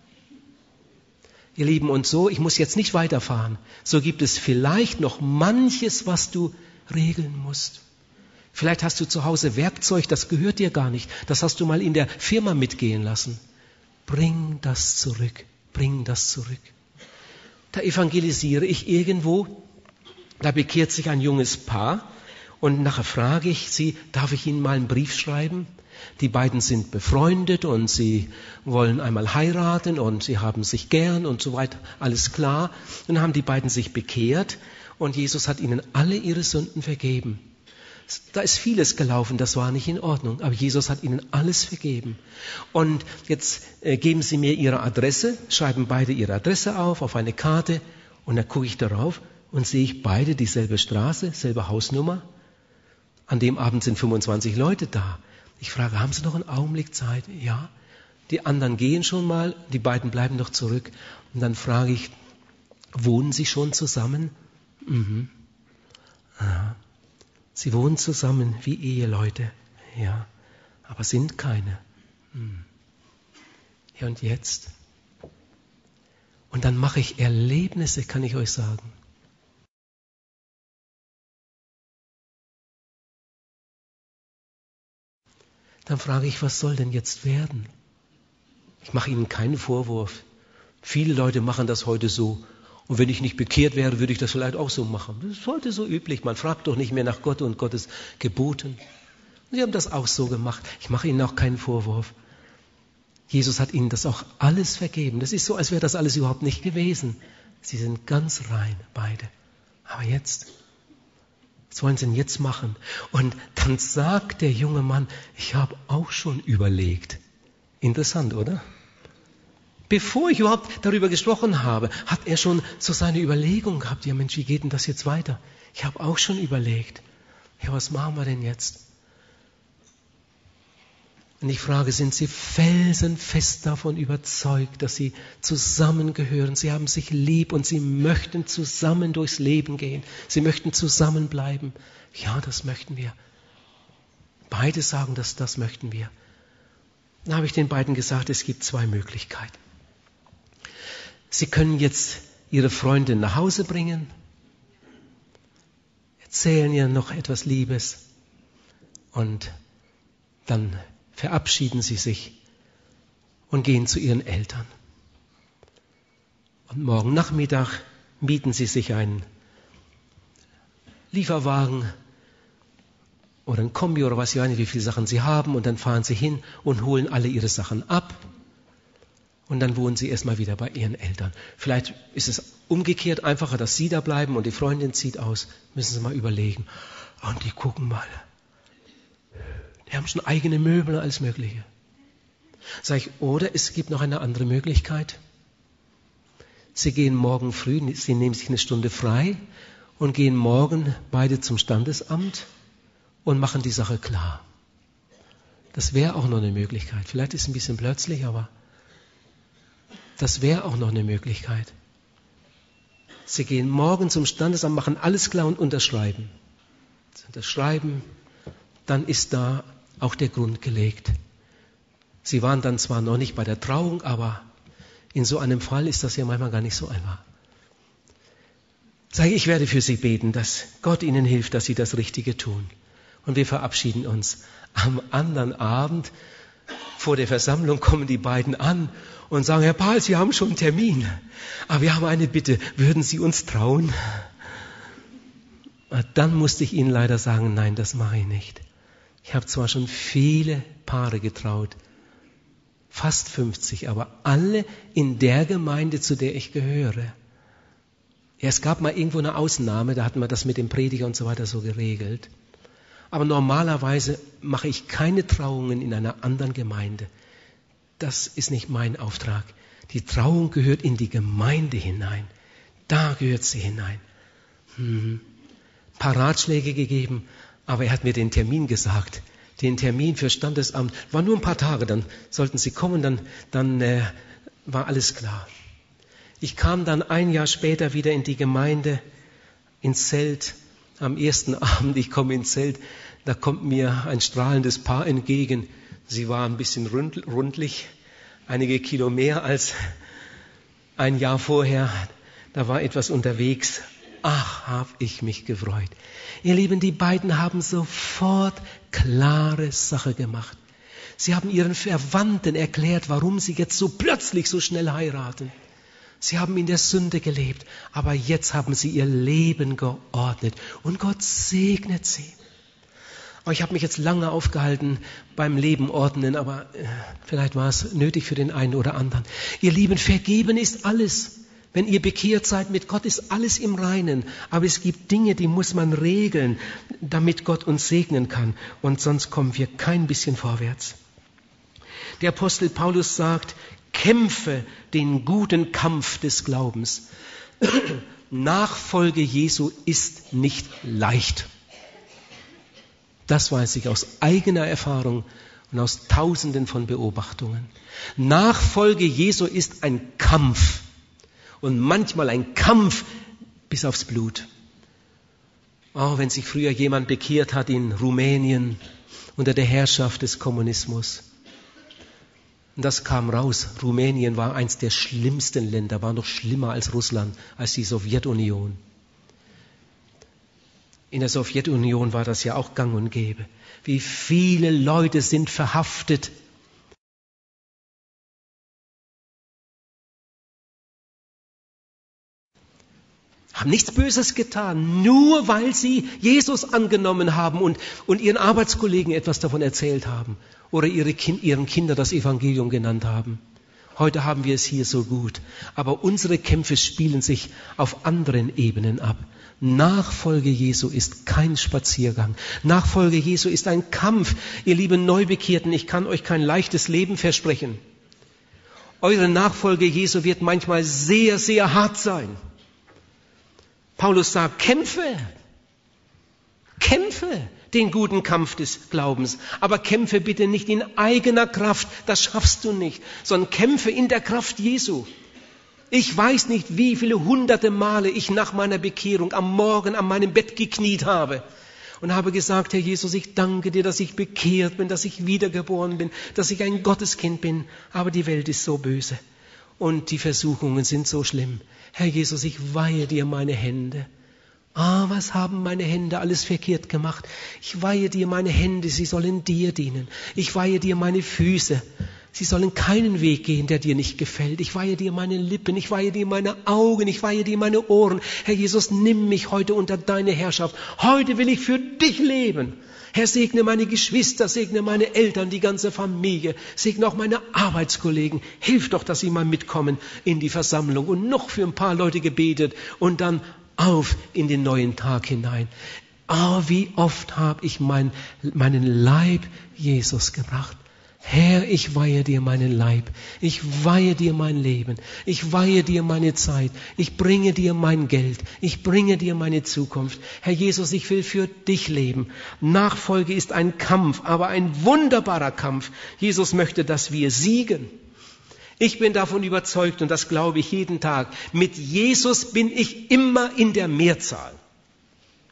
Ihr Lieben, und so, ich muss jetzt nicht weiterfahren, so gibt es vielleicht noch manches, was du regeln musst. Vielleicht hast du zu Hause Werkzeug, das gehört dir gar nicht. Das hast du mal in der Firma mitgehen lassen. Bring das zurück, bring das zurück. Da evangelisiere ich irgendwo, da bekehrt sich ein junges Paar und nachher frage ich sie, darf ich Ihnen mal einen Brief schreiben? Die beiden sind befreundet und sie wollen einmal heiraten und sie haben sich gern und so weiter, alles klar. Dann haben die beiden sich bekehrt und Jesus hat ihnen alle ihre Sünden vergeben. Da ist vieles gelaufen, das war nicht in Ordnung, aber Jesus hat ihnen alles vergeben. Und jetzt äh, geben sie mir ihre Adresse, schreiben beide ihre Adresse auf, auf eine Karte und dann gucke ich darauf und sehe ich beide dieselbe Straße, selbe Hausnummer. An dem Abend sind fünfundzwanzig Leute da. Ich frage, haben Sie noch einen Augenblick Zeit? Ja. Die anderen gehen schon mal, die beiden bleiben noch zurück. Und dann frage ich, wohnen Sie schon zusammen? Mhm. Aha. Sie wohnen zusammen wie Eheleute. Ja, aber sind keine. Hm. Ja, und jetzt? Und dann mache ich Erlebnisse, kann ich euch sagen. Dann frage ich, was soll denn jetzt werden? Ich mache Ihnen keinen Vorwurf. Viele Leute machen das heute so. Und wenn ich nicht bekehrt wäre, würde ich das vielleicht auch so machen. Das ist heute so üblich. Man fragt doch nicht mehr nach Gott und Gottes Geboten. Und Sie haben das auch so gemacht. Ich mache Ihnen auch keinen Vorwurf. Jesus hat Ihnen das auch alles vergeben. Das ist so, als wäre das alles überhaupt nicht gewesen. Sie sind ganz rein, beide. Aber jetzt... Was wollen Sie denn jetzt machen? Und dann sagt der junge Mann, ich habe auch schon überlegt. Interessant, oder? Bevor ich überhaupt darüber gesprochen habe, hat er schon so seine Überlegung gehabt. Ja Mensch, wie geht denn das jetzt weiter? Ich habe auch schon überlegt. Ja, was machen wir denn jetzt? Und ich frage, sind Sie felsenfest davon überzeugt, dass Sie zusammengehören? Sie haben sich lieb und Sie möchten zusammen durchs Leben gehen. Sie möchten zusammenbleiben. Ja, das möchten wir. Beide sagen, dass das möchten wir. Dann habe ich den beiden gesagt, es gibt zwei Möglichkeiten. Sie können jetzt Ihre Freundin nach Hause bringen, erzählen ihr noch etwas Liebes und dann verabschieden sie sich und gehen zu ihren Eltern. Und morgen Nachmittag mieten sie sich einen Lieferwagen oder ein Kombi oder was, ich weiß nicht, wie viele Sachen sie haben, und dann fahren sie hin und holen alle ihre Sachen ab. Und dann wohnen sie erstmal wieder bei ihren Eltern. Vielleicht ist es umgekehrt einfacher, dass sie da bleiben und die Freundin zieht aus. Müssen Sie mal überlegen. Und die gucken mal. Die haben schon eigene Möbel, alles Mögliche. Sag ich, oder es gibt noch eine andere Möglichkeit. Sie gehen morgen früh, Sie nehmen sich eine Stunde frei und gehen morgen beide zum Standesamt und machen die Sache klar. Das wäre auch noch eine Möglichkeit. Vielleicht ist es ein bisschen plötzlich, aber das wäre auch noch eine Möglichkeit. Sie gehen morgen zum Standesamt, machen alles klar und unterschreiben. das Schreiben, dann ist da auch der Grund gelegt. Sie waren dann zwar noch nicht bei der Trauung, aber in so einem Fall ist das ja manchmal gar nicht so einfach. Sage ich, ich werde für Sie beten, dass Gott Ihnen hilft, dass Sie das Richtige tun. Und wir verabschieden uns. Am anderen Abend vor der Versammlung kommen die beiden an und sagen, Herr Pahl, Sie haben schon einen Termin. Aber wir haben eine Bitte, würden Sie uns trauen? Dann musste ich Ihnen leider sagen, nein, das mache ich nicht. Ich habe zwar schon viele Paare getraut, fast fünfzig, aber alle in der Gemeinde, zu der ich gehöre. Ja, es gab mal irgendwo eine Ausnahme, da hatten wir das mit dem Prediger und so weiter so geregelt. Aber normalerweise mache ich keine Trauungen in einer anderen Gemeinde. Das ist nicht mein Auftrag. Die Trauung gehört in die Gemeinde hinein. Da gehört sie hinein. Hm. Ein paar Ratschläge gegeben, aber er hat mir den Termin gesagt. Den Termin für Standesamt. War nur ein paar Tage, dann sollten Sie kommen, dann, dann äh, war alles klar. Ich kam dann ein Jahr später wieder in die Gemeinde, ins Zelt. Am ersten Abend, ich komme ins Zelt, da kommt mir ein strahlendes Paar entgegen. Sie war ein bisschen rund, rundlich, einige Kilo mehr als ein Jahr vorher. Da war etwas unterwegs. Ach, habe ich mich gefreut. Ihr Lieben, die beiden haben sofort klare Sache gemacht. Sie haben ihren Verwandten erklärt, warum sie jetzt so plötzlich so schnell heiraten. Sie haben in der Sünde gelebt, aber jetzt haben sie ihr Leben geordnet und Gott segnet sie. Aber ich habe mich jetzt lange aufgehalten beim Leben ordnen, aber äh, vielleicht war es nötig für den einen oder anderen. Ihr Lieben, vergeben ist alles. Wenn ihr bekehrt seid mit Gott, ist alles im Reinen. Aber es gibt Dinge, die muss man regeln, damit Gott uns segnen kann. Und sonst kommen wir kein bisschen vorwärts. Der Apostel Paulus sagt, kämpfe den guten Kampf des Glaubens. Nachfolge Jesu ist nicht leicht. Das weiß ich aus eigener Erfahrung und aus Tausenden von Beobachtungen. Nachfolge Jesu ist ein Kampf. Und manchmal ein Kampf bis aufs Blut. Oh, wenn sich früher jemand bekehrt hat in Rumänien unter der Herrschaft des Kommunismus. Und das kam raus. Rumänien war eins der schlimmsten Länder, war noch schlimmer als Russland, als die Sowjetunion. In der Sowjetunion war das ja auch gang und gäbe. Wie viele Leute sind verhaftet, haben nichts Böses getan, nur weil sie Jesus angenommen haben und, und ihren Arbeitskollegen etwas davon erzählt haben oder ihre kind, ihren Kindern das Evangelium genannt haben. Heute haben wir es hier so gut, aber unsere Kämpfe spielen sich auf anderen Ebenen ab. Nachfolge Jesu ist kein Spaziergang. Nachfolge Jesu ist ein Kampf. Ihr lieben Neubekehrten, ich kann euch kein leichtes Leben versprechen. Eure Nachfolge Jesu wird manchmal sehr, sehr hart sein. Paulus sagt, kämpfe, kämpfe den guten Kampf des Glaubens, aber kämpfe bitte nicht in eigener Kraft, das schaffst du nicht, sondern kämpfe in der Kraft Jesu. Ich weiß nicht, wie viele hunderte Male ich nach meiner Bekehrung am Morgen an meinem Bett gekniet habe und habe gesagt, Herr Jesus, ich danke dir, dass ich bekehrt bin, dass ich wiedergeboren bin, dass ich ein Gotteskind bin, aber die Welt ist so böse. Und die Versuchungen sind so schlimm. Herr Jesus, ich weihe dir meine Hände. Ah, was haben meine Hände alles verkehrt gemacht? Ich weihe dir meine Hände, sie sollen dir dienen. Ich weihe dir meine Füße, sie sollen keinen Weg gehen, der dir nicht gefällt. Ich weihe dir meine Lippen, ich weihe dir meine Augen, ich weihe dir meine Ohren. Herr Jesus, nimm mich heute unter deine Herrschaft. Heute will ich für dich leben. Herr, segne meine Geschwister, segne meine Eltern, die ganze Familie, segne auch meine Arbeitskollegen. Hilf doch, dass sie mal mitkommen in die Versammlung und noch für ein paar Leute gebetet und dann auf in den neuen Tag hinein. Ah, wie oft habe ich mein, meinen Leib Jesus gebracht. Herr, ich weihe dir meinen Leib, ich weihe dir mein Leben, ich weihe dir meine Zeit, ich bringe dir mein Geld, ich bringe dir meine Zukunft. Herr Jesus, ich will für dich leben. Nachfolge ist ein Kampf, aber ein wunderbarer Kampf. Jesus möchte, dass wir siegen. Ich bin davon überzeugt und das glaube ich jeden Tag. Mit Jesus bin ich immer in der Mehrzahl.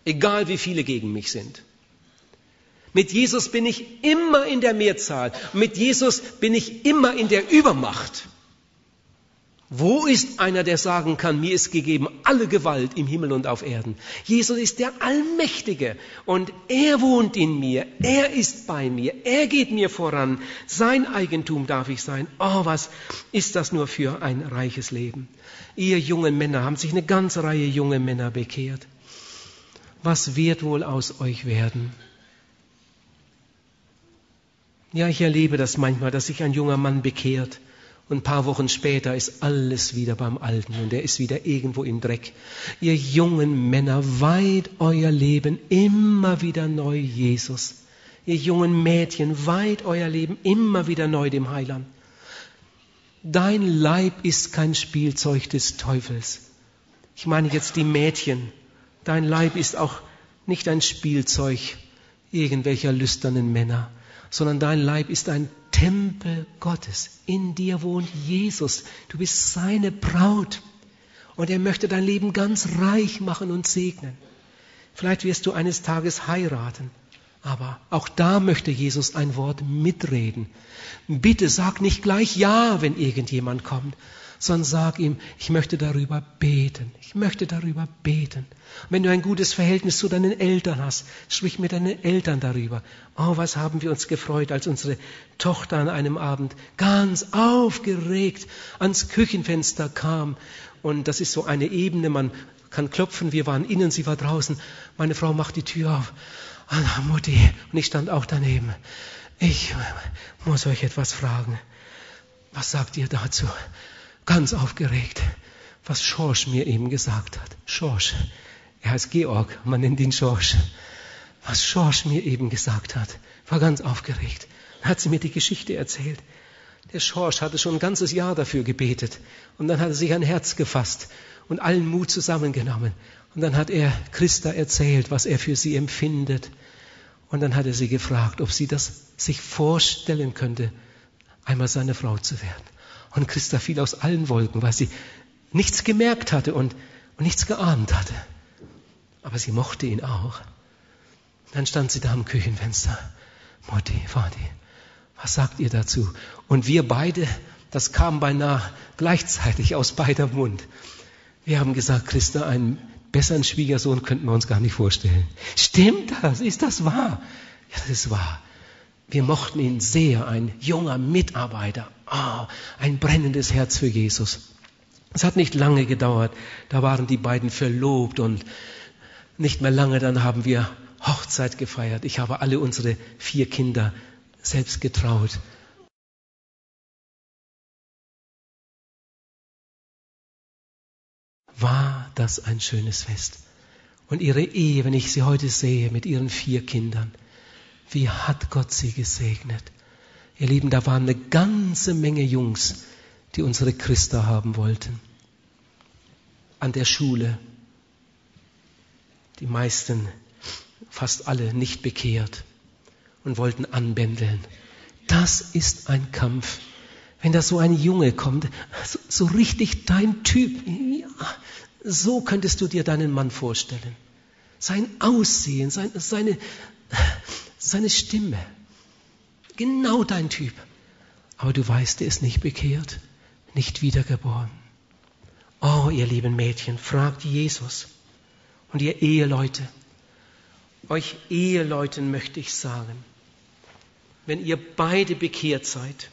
egal wie viele gegen mich sind. Mit Jesus bin ich immer in der Mehrzahl. Mit Jesus bin ich immer in der Übermacht. Wo ist einer, der sagen kann, mir ist gegeben alle Gewalt im Himmel und auf Erden? Jesus ist der Allmächtige und er wohnt in mir, er ist bei mir, er geht mir voran. Sein Eigentum darf ich sein. Oh, was ist das nur für ein reiches Leben? Ihr jungen Männer, haben sich eine ganze Reihe junge Männer bekehrt. Was wird wohl aus euch werden? Ja, ich erlebe das manchmal, dass sich ein junger Mann bekehrt. Und ein paar Wochen später ist alles wieder beim Alten und er ist wieder irgendwo im Dreck. Ihr jungen Männer, weiht euer Leben immer wieder neu Jesus. Ihr jungen Mädchen, weiht euer Leben immer wieder neu dem Heiland. Dein Leib ist kein Spielzeug des Teufels. Ich meine jetzt die Mädchen. Dein Leib ist auch nicht ein Spielzeug irgendwelcher lüsternen Männer, sondern dein Leib ist ein Tempel Gottes. In dir wohnt Jesus. Du bist seine Braut. Und er möchte dein Leben ganz reich machen und segnen. Vielleicht wirst du eines Tages heiraten. Aber auch da möchte Jesus ein Wort mitreden. Bitte sag nicht gleich ja, wenn irgendjemand kommt, sondern sag ihm, ich möchte darüber beten. Ich möchte darüber beten. Und wenn du ein gutes Verhältnis zu deinen Eltern hast, sprich mit deinen Eltern darüber. Oh, was haben wir uns gefreut, als unsere Tochter an einem Abend ganz aufgeregt ans Küchenfenster kam. Und das ist so eine Ebene, man kann klopfen, wir waren innen, sie war draußen. Meine Frau macht die Tür auf. Ah, Mutti, und ich stand auch daneben. Ich muss euch etwas fragen. Was sagt ihr dazu? Ganz aufgeregt, was Schorsch mir eben gesagt hat. Schorsch, er heißt Georg, man nennt ihn Schorsch. Was Schorsch mir eben gesagt hat, war ganz aufgeregt. Dann hat sie mir die Geschichte erzählt. Der Schorsch hatte schon ein ganzes Jahr dafür gebetet. Und dann hat er sich ein Herz gefasst und allen Mut zusammengenommen. Und dann hat er Christa erzählt, was er für sie empfindet. Und dann hat er sie gefragt, ob sie das sich vorstellen könnte, einmal seine Frau zu werden. Und Christa fiel aus allen Wolken, weil sie nichts gemerkt hatte und, und nichts geahnt hatte. Aber sie mochte ihn auch. Dann stand sie da am Küchenfenster. Mutti, Vati, was sagt ihr dazu? Und wir beide, das kam beinahe gleichzeitig aus beider Mund. Wir haben gesagt, Christa, einen besseren Schwiegersohn könnten wir uns gar nicht vorstellen. Stimmt das? Ist das wahr? Ja, das ist wahr. Wir mochten ihn sehr, ein junger Mitarbeiter. Oh, ein brennendes Herz für Jesus. Es hat nicht lange gedauert. Da waren die beiden verlobt und nicht mehr lange, dann haben wir Hochzeit gefeiert. Ich habe alle unsere vier Kinder selbst getraut. War das ein schönes Fest. Und ihre Ehe, wenn ich sie heute sehe, mit ihren vier Kindern, wie hat Gott sie gesegnet. Ihr Lieben, da waren eine ganze Menge Jungs, die unsere Christa haben wollten. An der Schule, die meisten, fast alle nicht bekehrt und wollten anbändeln. Das ist ein Kampf. Wenn da so ein Junge kommt, so, so richtig dein Typ, ja, so könntest du dir deinen Mann vorstellen. Sein Aussehen, sein, seine, seine Stimme, genau dein Typ. Aber du weißt, er ist nicht bekehrt, nicht wiedergeboren. Oh, ihr lieben Mädchen, fragt Jesus. Und ihr Eheleute, euch Eheleuten möchte ich sagen, wenn ihr beide bekehrt seid,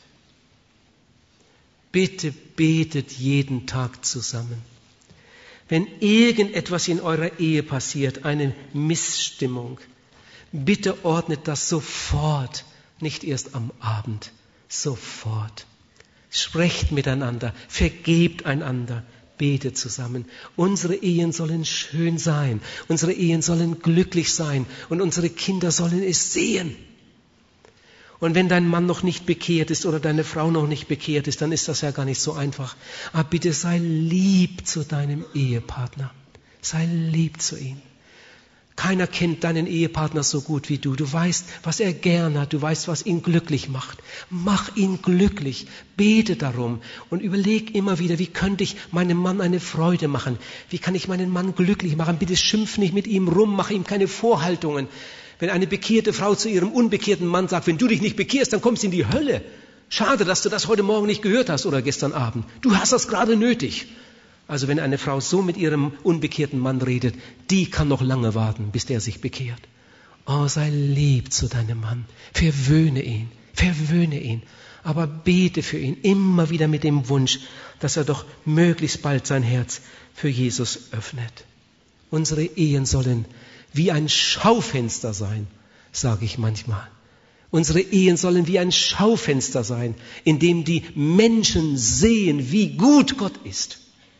bitte betet jeden Tag zusammen. Wenn irgendetwas in eurer Ehe passiert, eine Missstimmung, bitte ordnet das sofort, nicht erst am Abend, sofort. Sprecht miteinander, vergebt einander, betet zusammen. Unsere Ehen sollen schön sein, unsere Ehen sollen glücklich sein und unsere Kinder sollen es sehen. Und wenn dein Mann noch nicht bekehrt ist oder deine Frau noch nicht bekehrt ist, dann ist das ja gar nicht so einfach. Aber bitte sei lieb zu deinem Ehepartner. Sei lieb zu ihm. Keiner kennt deinen Ehepartner so gut wie du. Du weißt, was er gern hat. Du weißt, was ihn glücklich macht. Mach ihn glücklich. Bete darum und überleg immer wieder, wie könnte ich meinem Mann eine Freude machen? Wie kann ich meinen Mann glücklich machen? Bitte schimpf nicht mit ihm rum, mach ihm keine Vorhaltungen. Wenn eine bekehrte Frau zu ihrem unbekehrten Mann sagt, wenn du dich nicht bekehrst, dann kommst du in die Hölle. Schade, dass du das heute Morgen nicht gehört hast oder gestern Abend. Du hast das gerade nötig. Also wenn eine Frau so mit ihrem unbekehrten Mann redet, die kann noch lange warten, bis der sich bekehrt. Oh, sei lieb zu deinem Mann. Verwöhne ihn, verwöhne ihn. Aber bete für ihn immer wieder mit dem Wunsch, dass er doch möglichst bald sein Herz für Jesus öffnet. Unsere Ehen sollen wie ein Schaufenster sein, sage ich manchmal. Unsere Ehen sollen wie ein Schaufenster sein, in dem die Menschen sehen, wie gut Gott ist.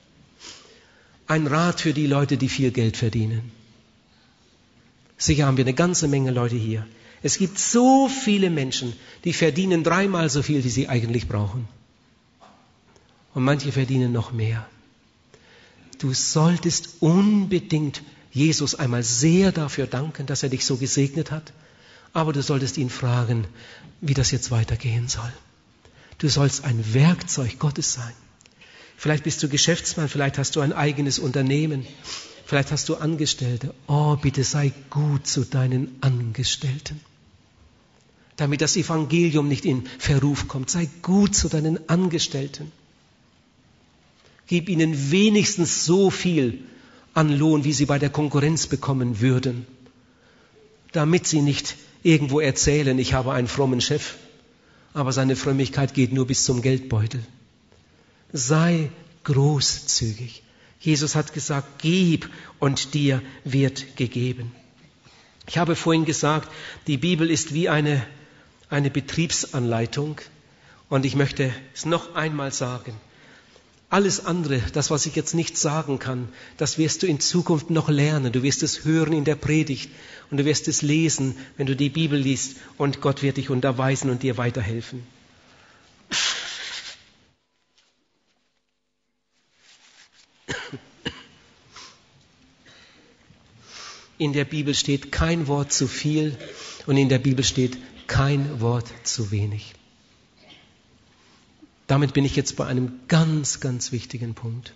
Ein Rat für die Leute, die viel Geld verdienen. Sicher haben wir eine ganze Menge Leute hier. Es gibt so viele Menschen, die verdienen dreimal so viel, wie sie eigentlich brauchen. Und manche verdienen noch mehr. Du solltest unbedingt Jesus einmal sehr dafür danken, dass er dich so gesegnet hat. Aber du solltest ihn fragen, wie das jetzt weitergehen soll. Du sollst ein Werkzeug Gottes sein. Vielleicht bist du Geschäftsmann, vielleicht hast du ein eigenes Unternehmen, vielleicht hast du Angestellte. Oh, bitte sei gut zu deinen Angestellten. Damit das Evangelium nicht in Verruf kommt, sei gut zu deinen Angestellten. Gib ihnen wenigstens so viel an Lohn, wie sie bei der Konkurrenz bekommen würden, damit sie nicht irgendwo erzählen, ich habe einen frommen Chef, aber seine Frömmigkeit geht nur bis zum Geldbeutel. Sei großzügig. Jesus hat gesagt, gib und dir wird gegeben. Ich habe vorhin gesagt, die Bibel ist wie eine, eine Betriebsanleitung und ich möchte es noch einmal sagen. Alles andere, das, was ich jetzt nicht sagen kann, das wirst du in Zukunft noch lernen. Du wirst es hören in der Predigt und du wirst es lesen, wenn du die Bibel liest und Gott wird dich unterweisen und dir weiterhelfen. In der Bibel steht kein Wort zu viel und in der Bibel steht kein Wort zu wenig. Damit bin ich jetzt bei einem ganz, ganz wichtigen Punkt.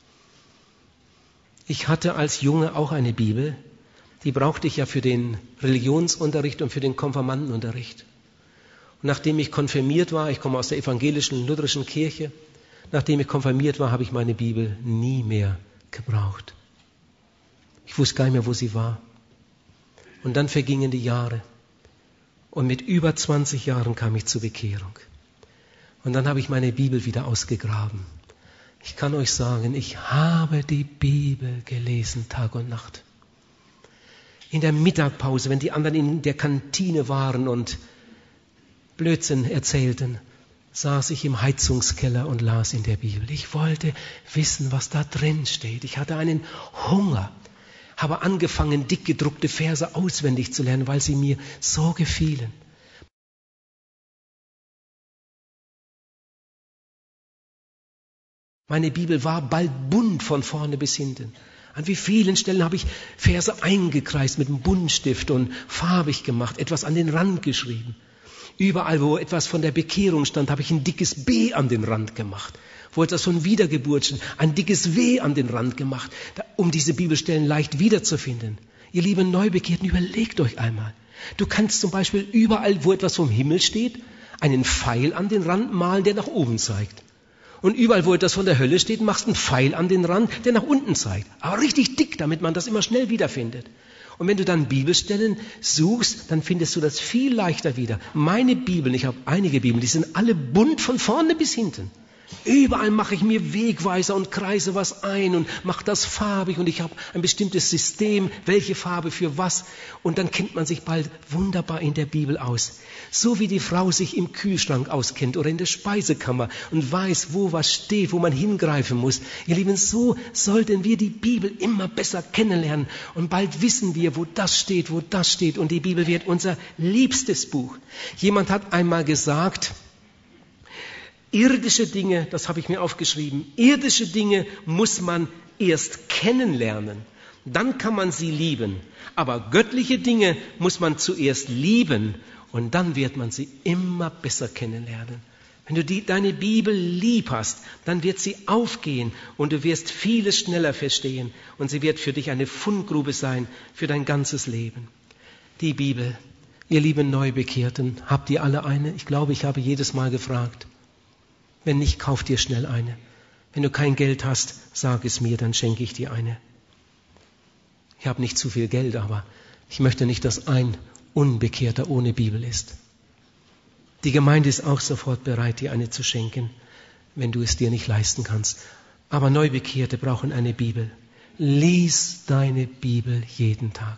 Ich hatte als Junge auch eine Bibel, die brauchte ich ja für den Religionsunterricht und für den Konfirmandenunterricht. Und nachdem ich konfirmiert war, ich komme aus der evangelischen lutherischen Kirche, nachdem ich konfirmiert war, habe ich meine Bibel nie mehr gebraucht. Ich wusste gar nicht mehr, wo sie war. Und dann vergingen die Jahre. Und mit über zwanzig Jahren kam ich zur Bekehrung. Und dann habe ich meine Bibel wieder ausgegraben. Ich kann euch sagen, ich habe die Bibel gelesen, Tag und Nacht. In der Mittagpause, wenn die anderen in der Kantine waren und Blödsinn erzählten, saß ich im Heizungskeller und las in der Bibel. Ich wollte wissen, was da drin steht. Ich hatte einen Hunger. Habe angefangen, dick gedruckte Verse auswendig zu lernen, weil sie mir so gefielen. Meine Bibel war bald bunt von vorne bis hinten. An wie vielen Stellen habe ich Verse eingekreist mit einem Buntstift und farbig gemacht, etwas an den Rand geschrieben. Überall, wo etwas von der Bekehrung stand, habe ich ein dickes B an den Rand gemacht. Wo etwas von Wiedergeburt stand, ein dickes W an den Rand gemacht, um diese Bibelstellen leicht wiederzufinden. Ihr lieben Neubekehrten, überlegt euch einmal. Du kannst zum Beispiel überall, wo etwas vom Himmel steht, einen Pfeil an den Rand malen, der nach oben zeigt. Und überall, wo etwas von der Hölle steht, machst du einen Pfeil an den Rand, der nach unten zeigt. Aber richtig dick, damit man das immer schnell wiederfindet. Und wenn du dann Bibelstellen suchst, dann findest du das viel leichter wieder. Meine Bibeln, ich habe einige Bibeln, die sind alle bunt von vorne bis hinten. Überall mache ich mir Wegweiser und kreise was ein und mache das farbig und ich habe ein bestimmtes System, welche Farbe für was. Und dann kennt man sich bald wunderbar in der Bibel aus. So wie die Frau sich im Kühlschrank auskennt oder in der Speisekammer und weiß, wo was steht, wo man hingreifen muss. Ihr Lieben, so sollten wir die Bibel immer besser kennenlernen. Und bald wissen wir, wo das steht, wo das steht. Und die Bibel wird unser liebstes Buch. Jemand hat einmal gesagt, irdische Dinge, das habe ich mir aufgeschrieben, irdische Dinge muss man erst kennenlernen. Dann kann man sie lieben. Aber göttliche Dinge muss man zuerst lieben und dann wird man sie immer besser kennenlernen. Wenn du die, deine Bibel lieb hast, dann wird sie aufgehen und du wirst vieles schneller verstehen und sie wird für dich eine Fundgrube sein für dein ganzes Leben. Die Bibel, ihr lieben Neubekehrten, habt ihr alle eine? Ich glaube, ich habe jedes Mal gefragt. Wenn nicht, kauf dir schnell eine. Wenn du kein Geld hast, sag es mir, dann schenke ich dir eine. Ich habe nicht zu viel Geld, aber ich möchte nicht, dass ein Unbekehrter ohne Bibel ist. Die Gemeinde ist auch sofort bereit, dir eine zu schenken, wenn du es dir nicht leisten kannst. Aber Neubekehrte brauchen eine Bibel. Lies deine Bibel jeden Tag.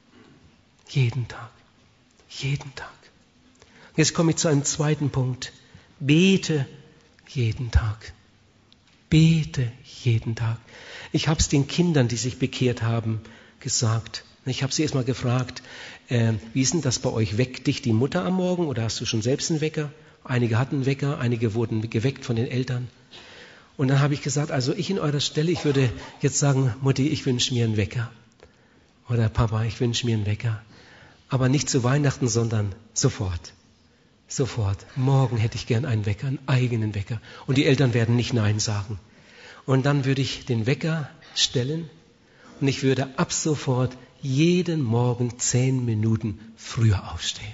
Jeden Tag. Jeden Tag. Jetzt komme ich zu einem zweiten Punkt. Bete jeden Tag. Bete jeden Tag. Ich habe es den Kindern, die sich bekehrt haben, gesagt. Ich habe sie erst mal gefragt, äh, wie ist denn das bei euch? Weckt dich die Mutter am Morgen oder hast du schon selbst einen Wecker? Einige hatten einen Wecker, einige wurden geweckt von den Eltern. Und dann habe ich gesagt, also ich in eurer Stelle, ich würde jetzt sagen, Mutti, ich wünsche mir einen Wecker. Oder Papa, ich wünsche mir einen Wecker. Aber nicht zu Weihnachten, sondern sofort. Sofort. Morgen hätte ich gern einen Wecker, einen eigenen Wecker. Und die Eltern werden nicht Nein sagen. Und dann würde ich den Wecker stellen und ich würde ab sofort jeden Morgen zehn Minuten früher aufstehen.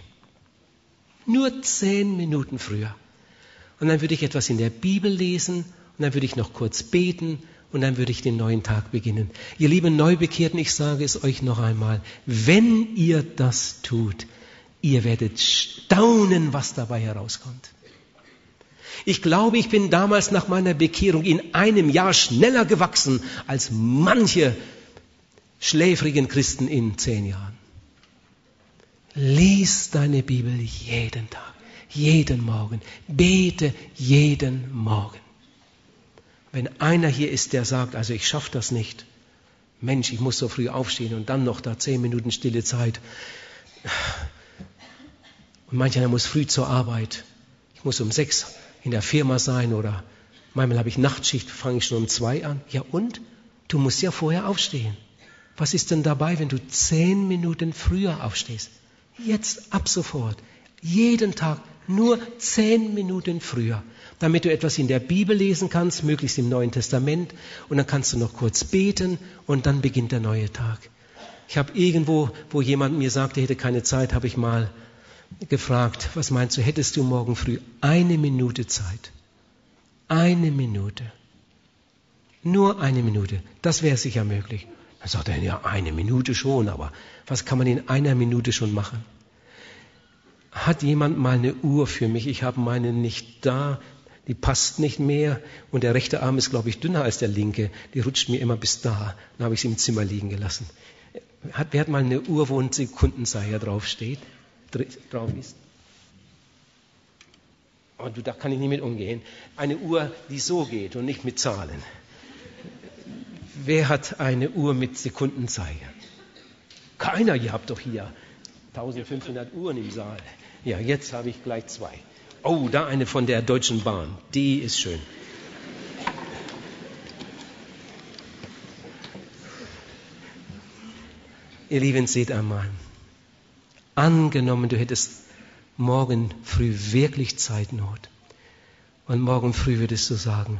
Nur zehn Minuten früher. Und dann würde ich etwas in der Bibel lesen und dann würde ich noch kurz beten und dann würde ich den neuen Tag beginnen. Ihr lieben Neubekehrten, ich sage es euch noch einmal, wenn ihr das tut, ihr werdet staunen, was dabei herauskommt. Ich glaube, ich bin damals nach meiner Bekehrung in einem Jahr schneller gewachsen als manche schläfrigen Christen in zehn Jahren. Lies deine Bibel jeden Tag, jeden Morgen. Bete jeden Morgen. Wenn einer hier ist, der sagt, also ich schaffe das nicht. Mensch, ich muss so früh aufstehen und dann noch da zehn Minuten stille Zeit. Und manch einer muss früh zur Arbeit. Ich muss um sechs in der Firma sein oder manchmal habe ich Nachtschicht, fange ich schon um zwei an. Ja und? Du musst ja vorher aufstehen. Was ist denn dabei, wenn du zehn Minuten früher aufstehst? Jetzt ab sofort. Jeden Tag nur zehn Minuten früher. Damit du etwas in der Bibel lesen kannst, möglichst im Neuen Testament. Und dann kannst du noch kurz beten und dann beginnt der neue Tag. Ich habe irgendwo, wo jemand mir sagte, er hätte keine Zeit, habe ich mal gefragt, was meinst du, hättest du morgen früh eine Minute Zeit? Eine Minute. Nur eine Minute. Das wäre sicher möglich. Dann sagt er, ja, eine Minute schon, aber was kann man in einer Minute schon machen? Hat jemand mal eine Uhr für mich? Ich habe meine nicht da, die passt nicht mehr und der rechte Arm ist, glaube ich, dünner als der linke. Die rutscht mir immer bis da. Dann habe ich sie im Zimmer liegen gelassen. Hat, wer hat mal eine Uhr, wo ein Sekundenzeiger draufsteht, drauf ist? Oh, du, da kann ich nicht mit umgehen. Eine Uhr, die so geht und nicht mit Zahlen. Wer hat eine Uhr mit Sekundenzeiger? Keiner, ihr habt doch hier eintausendfünfhundert Uhren im Saal. Ja, jetzt habe ich gleich zwei. Oh, da eine von der Deutschen Bahn. Die ist schön. Ihr Lieben, seht einmal. Angenommen, du hättest morgen früh wirklich Zeitnot. Und morgen früh würdest du sagen,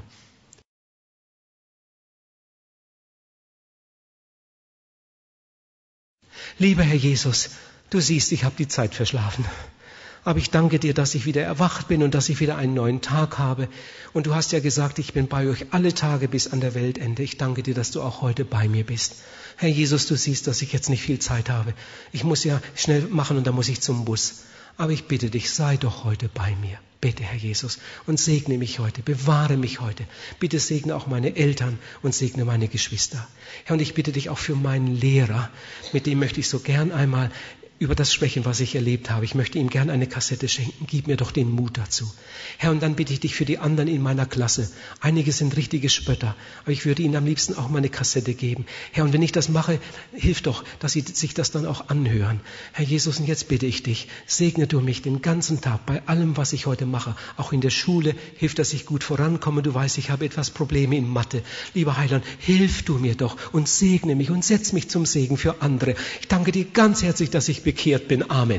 lieber Herr Jesus, du siehst, ich habe die Zeit verschlafen. Aber ich danke dir, dass ich wieder erwacht bin und dass ich wieder einen neuen Tag habe. Und du hast ja gesagt, ich bin bei euch alle Tage bis an der Weltende. Ich danke dir, dass du auch heute bei mir bist. Herr Jesus, du siehst, dass ich jetzt nicht viel Zeit habe. Ich muss ja schnell machen und dann muss ich zum Bus. Aber ich bitte dich, sei doch heute bei mir. Bitte, Herr Jesus, und segne mich heute, bewahre mich heute. Bitte segne auch meine Eltern und segne meine Geschwister. Herr, und ich bitte dich auch für meinen Lehrer, mit dem möchte ich so gern einmal über das sprechen, was ich erlebt habe. Ich möchte ihm gerne eine Kassette schenken. Gib mir doch den Mut dazu. Herr, und dann bitte ich dich für die anderen in meiner Klasse. Einige sind richtige Spötter, aber ich würde ihnen am liebsten auch mal eine Kassette geben. Herr, und wenn ich das mache, hilf doch, dass sie sich das dann auch anhören. Herr Jesus, und jetzt bitte ich dich, segne du mich den ganzen Tag bei allem, was ich heute mache. Auch in der Schule, hilf, dass ich gut vorankomme. Du weißt, ich habe etwas Probleme in Mathe. Lieber Heiland, hilf du mir doch und segne mich und setz mich zum Segen für andere. Ich danke dir ganz herzlich, dass ich bekehrt bin. Amen.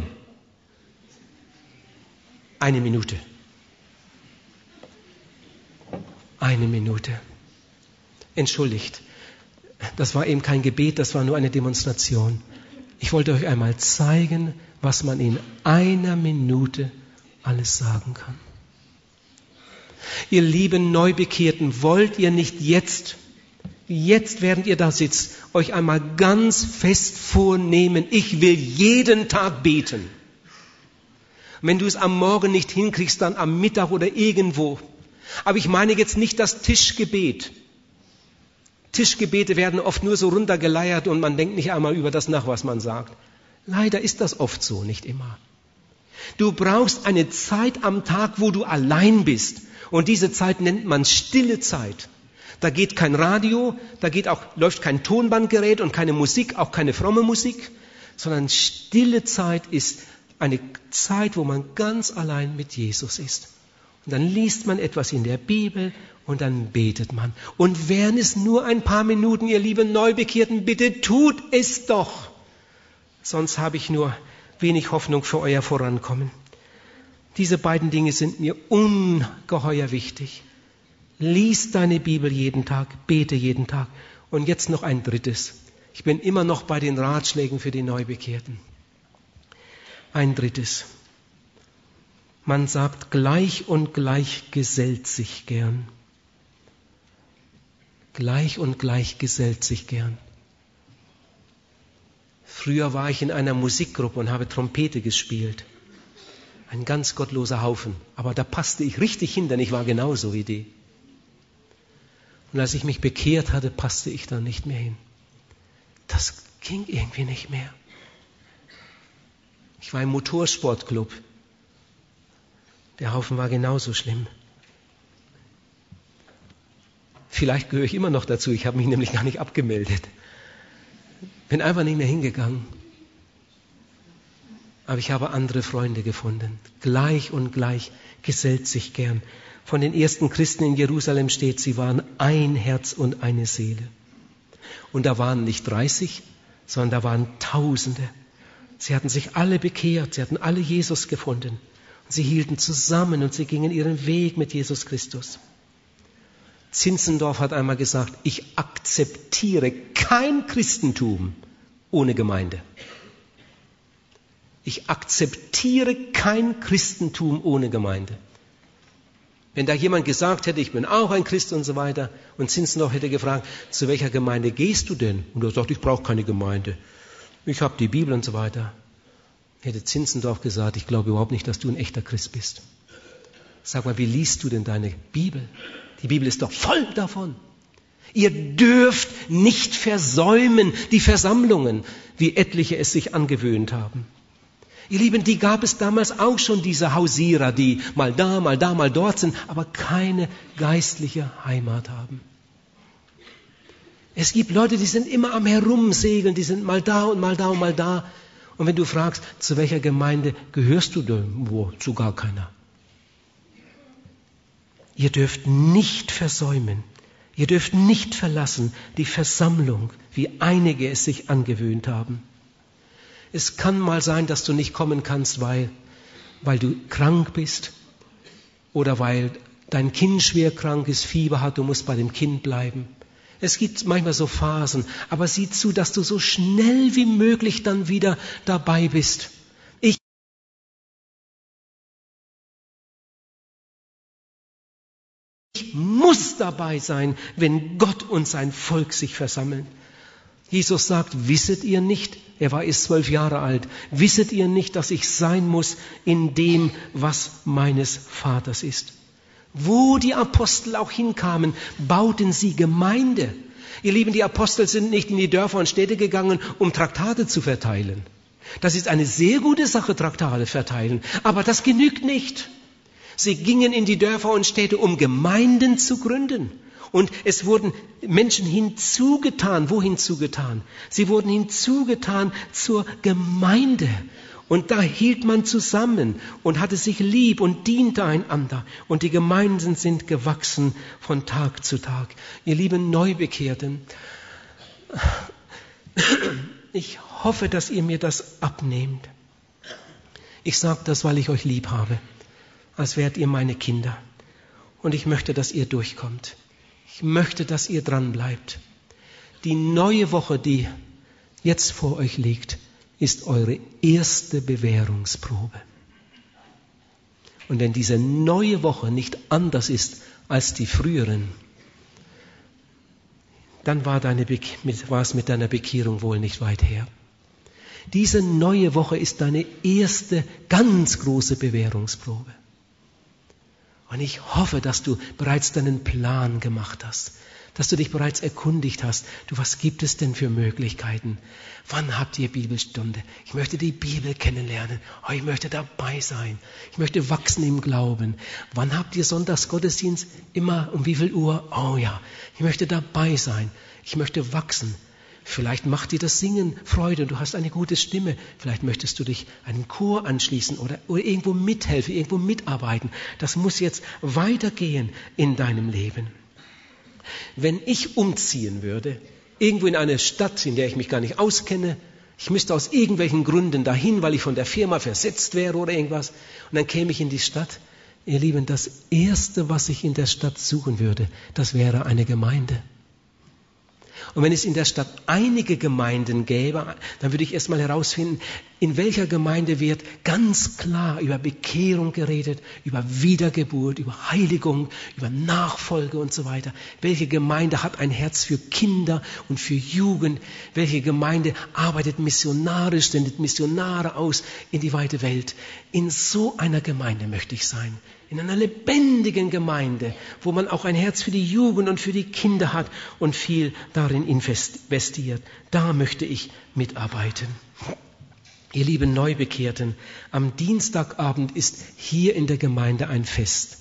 Eine Minute. Eine Minute. Entschuldigt. Das war eben kein Gebet, das war nur eine Demonstration. Ich wollte euch einmal zeigen, was man in einer Minute alles sagen kann. Ihr lieben Neubekehrten, wollt ihr nicht jetzt, jetzt während ihr da sitzt, euch einmal ganz fest vornehmen, ich will jeden Tag beten. Wenn du es am Morgen nicht hinkriegst, dann am Mittag oder irgendwo. Aber ich meine jetzt nicht das Tischgebet. Tischgebete werden oft nur so runtergeleiert und man denkt nicht einmal über das nach, was man sagt. Leider ist das oft so, nicht immer. Du brauchst eine Zeit am Tag, wo du allein bist. Und diese Zeit nennt man stille Zeit. Da geht kein Radio, da geht auch, läuft kein Tonbandgerät und keine Musik, auch keine fromme Musik, sondern stille Zeit ist eine Zeit, wo man ganz allein mit Jesus ist. Und dann liest man etwas in der Bibel und dann betet man. Und wären es nur ein paar Minuten, ihr lieben Neubekehrten, bitte tut es doch. Sonst habe ich nur wenig Hoffnung für euer Vorankommen. Diese beiden Dinge sind mir ungeheuer wichtig. Lies deine Bibel jeden Tag, bete jeden Tag. Und jetzt noch ein drittes. Ich bin immer noch bei den Ratschlägen für die Neubekehrten. Ein drittes. Man sagt, gleich und gleich gesellt sich gern. Gleich und gleich gesellt sich gern. Früher war ich in einer Musikgruppe und habe Trompete gespielt. Ein ganz gottloser Haufen. Aber da passte ich richtig hin, denn ich war genauso wie die. Und als ich mich bekehrt hatte, passte ich da nicht mehr hin. Das ging irgendwie nicht mehr. Ich war im Motorsportclub. Der Haufen war genauso schlimm. Vielleicht gehöre ich immer noch dazu, ich habe mich nämlich gar nicht abgemeldet. Bin einfach nicht mehr hingegangen. Aber ich habe andere Freunde gefunden. Gleich und gleich gesellt sich gern. Von den ersten Christen in Jerusalem steht, sie waren ein Herz und eine Seele. Und da waren nicht dreißig, sondern da waren Tausende. Sie hatten sich alle bekehrt, sie hatten alle Jesus gefunden. Und sie hielten zusammen und sie gingen ihren Weg mit Jesus Christus. Zinzendorf hat einmal gesagt, ich akzeptiere kein Christentum ohne Gemeinde. Ich akzeptiere kein Christentum ohne Gemeinde. Wenn da jemand gesagt hätte, ich bin auch ein Christ und so weiter, und Zinzendorf hätte gefragt, zu welcher Gemeinde gehst du denn? Und er sagt, ich brauche keine Gemeinde. Ich habe die Bibel und so weiter. Hätte Zinzendorf gesagt, ich glaube überhaupt nicht, dass du ein echter Christ bist. Sag mal, wie liest du denn deine Bibel? Die Bibel ist doch voll davon. Ihr dürft nicht versäumen die Versammlungen, wie etliche es sich angewöhnt haben. Ihr Lieben, die gab es damals auch schon, diese Hausierer, die mal da, mal da, mal dort sind, aber keine geistliche Heimat haben. Es gibt Leute, die sind immer am Herumsegeln, die sind mal da und mal da und mal da. Und wenn du fragst, zu welcher Gemeinde gehörst du denn? Wo? Zu gar keiner. Ihr dürft nicht versäumen, ihr dürft nicht verlassen die Versammlung, wie einige es sich angewöhnt haben. Es kann mal sein, dass du nicht kommen kannst, weil, weil du krank bist oder weil dein Kind schwer krank ist, Fieber hat, du musst bei dem Kind bleiben. Es gibt manchmal so Phasen, aber sieh zu, dass du so schnell wie möglich dann wieder dabei bist. Ich muss dabei sein, wenn Gott und sein Volk sich versammeln. Jesus sagt, wisset ihr nicht, er war erst zwölf Jahre alt, wisset ihr nicht, dass ich sein muss in dem, was meines Vaters ist? Wo die Apostel auch hinkamen, bauten sie Gemeinde. Ihr Lieben, die Apostel sind nicht in die Dörfer und Städte gegangen, um Traktate zu verteilen. Das ist eine sehr gute Sache, Traktate verteilen, aber das genügt nicht. Sie gingen in die Dörfer und Städte, um Gemeinden zu gründen. Und es wurden Menschen hinzugetan. Wo hinzugetan? Sie wurden hinzugetan zur Gemeinde. Und da hielt man zusammen und hatte sich lieb und diente einander. Und die Gemeinden sind gewachsen von Tag zu Tag. Ihr lieben Neubekehrten, ich hoffe, dass ihr mir das abnehmt. Ich sage das, weil ich euch lieb habe, als wärt ihr meine Kinder. Und ich möchte, dass ihr durchkommt. Ich möchte, dass ihr dran bleibt. Die neue Woche, die jetzt vor euch liegt, ist eure erste Bewährungsprobe. Und wenn diese neue Woche nicht anders ist als die früheren, dann war, deine Be- war es mit deiner Bekehrung wohl nicht weit her. Diese neue Woche ist deine erste ganz große Bewährungsprobe. Und ich hoffe, dass du bereits deinen Plan gemacht hast, dass du dich bereits erkundigt hast. Du, was gibt es denn für Möglichkeiten? Wann habt ihr Bibelstunde? Ich möchte die Bibel kennenlernen. Oh, ich möchte dabei sein. Ich möchte wachsen im Glauben. Wann habt ihr Sonntagsgottesdienst? Immer um wie viel Uhr? Oh ja, ich möchte dabei sein. Ich möchte wachsen. Vielleicht macht dir das Singen Freude und du hast eine gute Stimme. Vielleicht möchtest du dich einem Chor anschließen oder, oder irgendwo mithelfen, irgendwo mitarbeiten. Das muss jetzt weitergehen in deinem Leben. Wenn ich umziehen würde, irgendwo in eine Stadt, in der ich mich gar nicht auskenne, ich müsste aus irgendwelchen Gründen dahin, weil ich von der Firma versetzt wäre oder irgendwas, und dann käme ich in die Stadt. Ihr Lieben, das Erste, was ich in der Stadt suchen würde, das wäre eine Gemeinde. Und wenn es in der Stadt einige Gemeinden gäbe, dann würde ich erst mal herausfinden, in welcher Gemeinde wird ganz klar über Bekehrung geredet, über Wiedergeburt, über Heiligung, über Nachfolge und so weiter. Welche Gemeinde hat ein Herz für Kinder und für Jugend? Welche Gemeinde arbeitet missionarisch, sendet Missionare aus in die weite Welt? In so einer Gemeinde möchte ich sein. In einer lebendigen Gemeinde, wo man auch ein Herz für die Jugend und für die Kinder hat und viel darin investiert. Da möchte ich mitarbeiten. Ihr lieben Neubekehrten, am Dienstagabend ist hier in der Gemeinde ein Fest.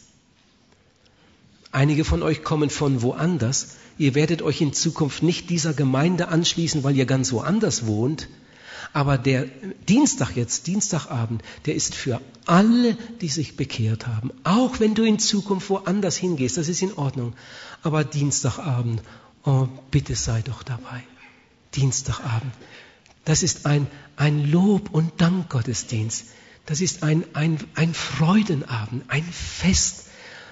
Einige von euch kommen von woanders. Ihr werdet euch in Zukunft nicht dieser Gemeinde anschließen, weil ihr ganz woanders wohnt. Aber der Dienstag jetzt, Dienstagabend, der ist für alle, die sich bekehrt haben. Auch wenn du in Zukunft woanders hingehst, das ist in Ordnung. Aber Dienstagabend, oh, bitte sei doch dabei. Dienstagabend, das ist ein, ein Lob- und Dankgottesdienst. Das ist ein, ein, ein Freudenabend, ein Fest.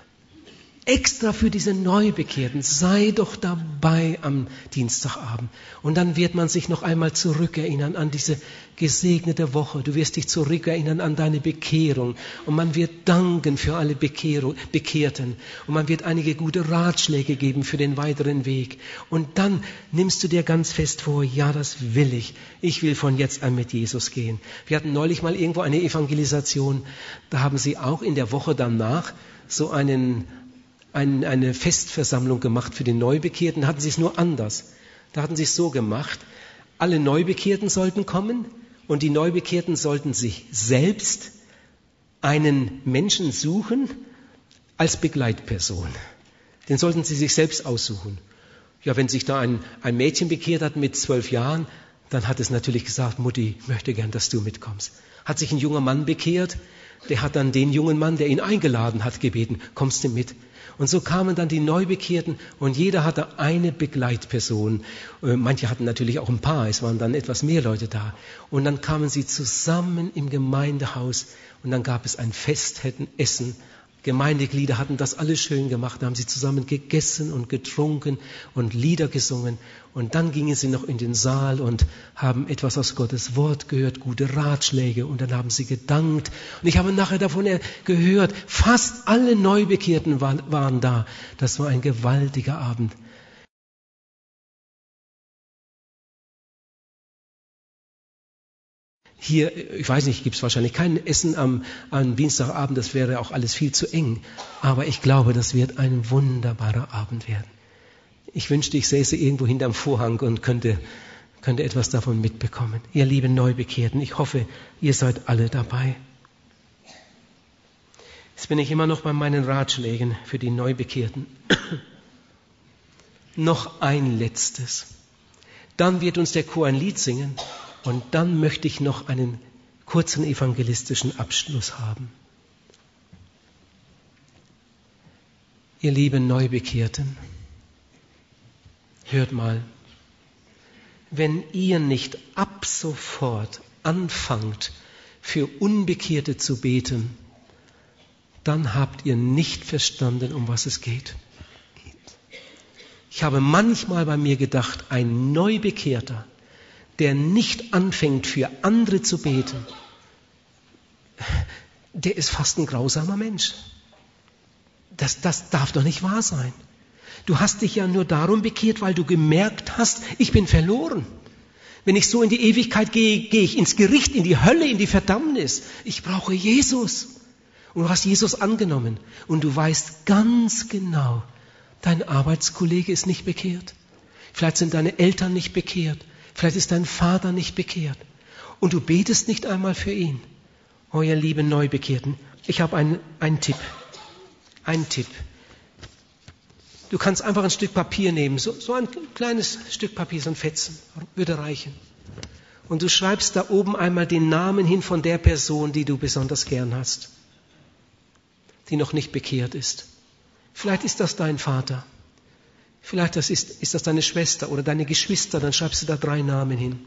Extra für diese Neubekehrten, sei doch dabei am Dienstagabend. Und dann wird man sich noch einmal zurückerinnern an diese gesegnete Woche. Du wirst dich zurückerinnern an deine Bekehrung. Und man wird danken für alle Bekehrung, Bekehrten. Und man wird einige gute Ratschläge geben für den weiteren Weg. Und dann nimmst du dir ganz fest vor, ja, das will ich. Ich will von jetzt an mit Jesus gehen. Wir hatten neulich mal irgendwo eine Evangelisation. Da haben sie auch in der Woche danach so einen eine Festversammlung gemacht für die Neubekehrten, da hatten sie es nur anders. Da hatten sie es so gemacht, alle Neubekehrten sollten kommen und die Neubekehrten sollten sich selbst einen Menschen suchen als Begleitperson. Den sollten sie sich selbst aussuchen. Ja, wenn sich da ein, ein Mädchen bekehrt hat mit zwölf Jahren, dann hat es natürlich gesagt, Mutti, ich möchte gern, dass du mitkommst. Hat sich ein junger Mann bekehrt, der hat dann den jungen Mann, der ihn eingeladen hat, gebeten, kommst du mit? Und so kamen dann die Neubekehrten und jeder hatte eine Begleitperson. Manche hatten natürlich auch ein paar, es waren dann etwas mehr Leute da. Und dann kamen sie zusammen im Gemeindehaus und dann gab es ein Fest, hätten Essen. Gemeindeglieder hatten das alles schön gemacht, da haben sie zusammen gegessen und getrunken und Lieder gesungen. Und dann gingen sie noch in den Saal und haben etwas aus Gottes Wort gehört, gute Ratschläge, und dann haben sie gedankt. Und ich habe nachher davon gehört, fast alle Neubekehrten waren, waren da. Das war ein gewaltiger Abend. Hier, ich weiß nicht, gibt es wahrscheinlich kein Essen am, am Dienstagabend, das wäre auch alles viel zu eng. Aber ich glaube, das wird ein wunderbarer Abend werden. Ich wünschte, ich säße irgendwo hinterm Vorhang und könnte, könnt ihr etwas davon mitbekommen. Ihr lieben Neubekehrten, ich hoffe, ihr seid alle dabei. Jetzt bin ich immer noch bei meinen Ratschlägen für die Neubekehrten. Noch ein letztes. Dann wird uns der Chor ein Lied singen und dann möchte ich noch einen kurzen evangelistischen Abschluss haben. Ihr lieben Neubekehrten, hört mal, wenn ihr nicht ab sofort anfangt, für Unbekehrte zu beten, dann habt ihr nicht verstanden, um was es geht. Ich habe manchmal bei mir gedacht, ein Neubekehrter, der nicht anfängt, für andere zu beten, der ist fast ein grausamer Mensch. Das, das darf doch nicht wahr sein. Du hast dich ja nur darum bekehrt, weil du gemerkt hast, ich bin verloren. Wenn ich so in die Ewigkeit gehe, gehe ich ins Gericht, in die Hölle, in die Verdammnis. Ich brauche Jesus. Und du hast Jesus angenommen. Und du weißt ganz genau, dein Arbeitskollege ist nicht bekehrt. Vielleicht sind deine Eltern nicht bekehrt. Vielleicht ist dein Vater nicht bekehrt. Und du betest nicht einmal für ihn. Oh, ihr lieben Neubekehrten, ich habe einen, einen Tipp. Einen Tipp. Du kannst einfach ein Stück Papier nehmen, so, so ein kleines Stück Papier, so ein Fetzen, würde reichen. Und du schreibst da oben einmal den Namen hin von der Person, die du besonders gern hast, die noch nicht bekehrt ist. Vielleicht ist das dein Vater, vielleicht das ist, ist das deine Schwester oder deine Geschwister, dann schreibst du da drei Namen hin.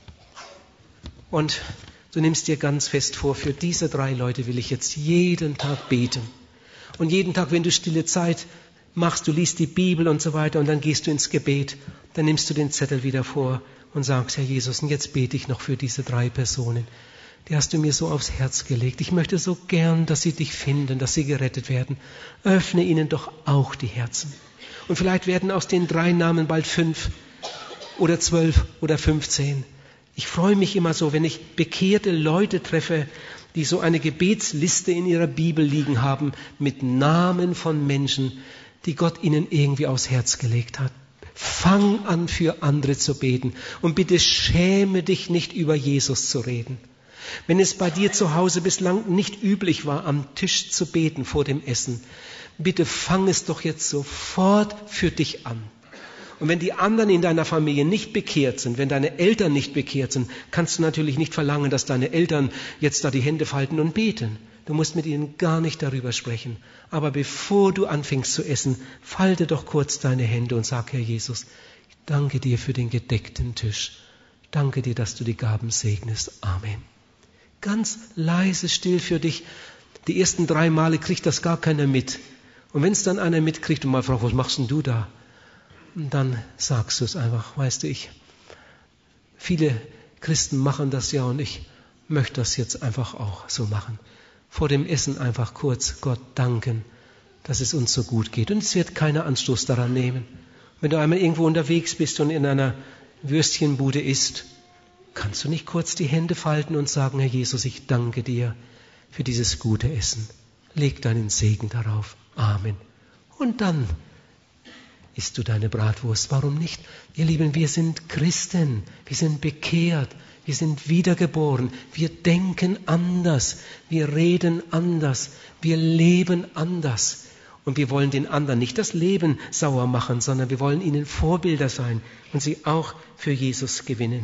Und du nimmst dir ganz fest vor, für diese drei Leute will ich jetzt jeden Tag beten. Und jeden Tag, wenn du stille Zeit machst, du liest die Bibel und so weiter und dann gehst du ins Gebet, dann nimmst du den Zettel wieder vor und sagst, Herr Jesus, und jetzt bete ich noch für diese drei Personen. Die hast du mir so aufs Herz gelegt. Ich möchte so gern, dass sie dich finden, dass sie gerettet werden. Öffne ihnen doch auch die Herzen. Und vielleicht werden aus den drei Namen bald fünf oder zwölf oder fünfzehn. Ich freue mich immer so, wenn ich bekehrte Leute treffe, die so eine Gebetsliste in ihrer Bibel liegen haben mit Namen von Menschen, die Gott ihnen irgendwie aufs Herz gelegt hat. Fang an, für andere zu beten. Und bitte schäme dich nicht, über Jesus zu reden. Wenn es bei dir zu Hause bislang nicht üblich war, am Tisch zu beten vor dem Essen, bitte fang es doch jetzt sofort für dich an. Und wenn die anderen in deiner Familie nicht bekehrt sind, wenn deine Eltern nicht bekehrt sind, kannst du natürlich nicht verlangen, dass deine Eltern jetzt da die Hände falten und beten. Du musst mit ihnen gar nicht darüber sprechen. Aber bevor du anfängst zu essen, falte doch kurz deine Hände und sag, Herr Jesus, ich danke dir für den gedeckten Tisch. Danke dir, dass du die Gaben segnest. Amen. Ganz leise, still für dich. Die ersten drei Male kriegt das gar keiner mit. Und wenn es dann einer mitkriegt und mal fragt, was machst denn du da? Und dann sagst du es einfach, weißt du, ich, viele Christen machen das ja und ich möchte das jetzt einfach auch so machen. Vor dem Essen einfach kurz Gott danken, dass es uns so gut geht. Und es wird keiner Anstoß daran nehmen. Wenn du einmal irgendwo unterwegs bist und in einer Würstchenbude isst, kannst du nicht kurz die Hände falten und sagen, Herr Jesus, ich danke dir für dieses gute Essen. Leg deinen Segen darauf. Amen. Und dann isst du deine Bratwurst. Warum nicht? Ihr Lieben, wir sind Christen. Wir sind bekehrt. Wir sind wiedergeboren. Wir denken anders. Wir reden anders. Wir leben anders. Und wir wollen den anderen nicht das Leben sauer machen, sondern wir wollen ihnen Vorbilder sein und sie auch für Jesus gewinnen.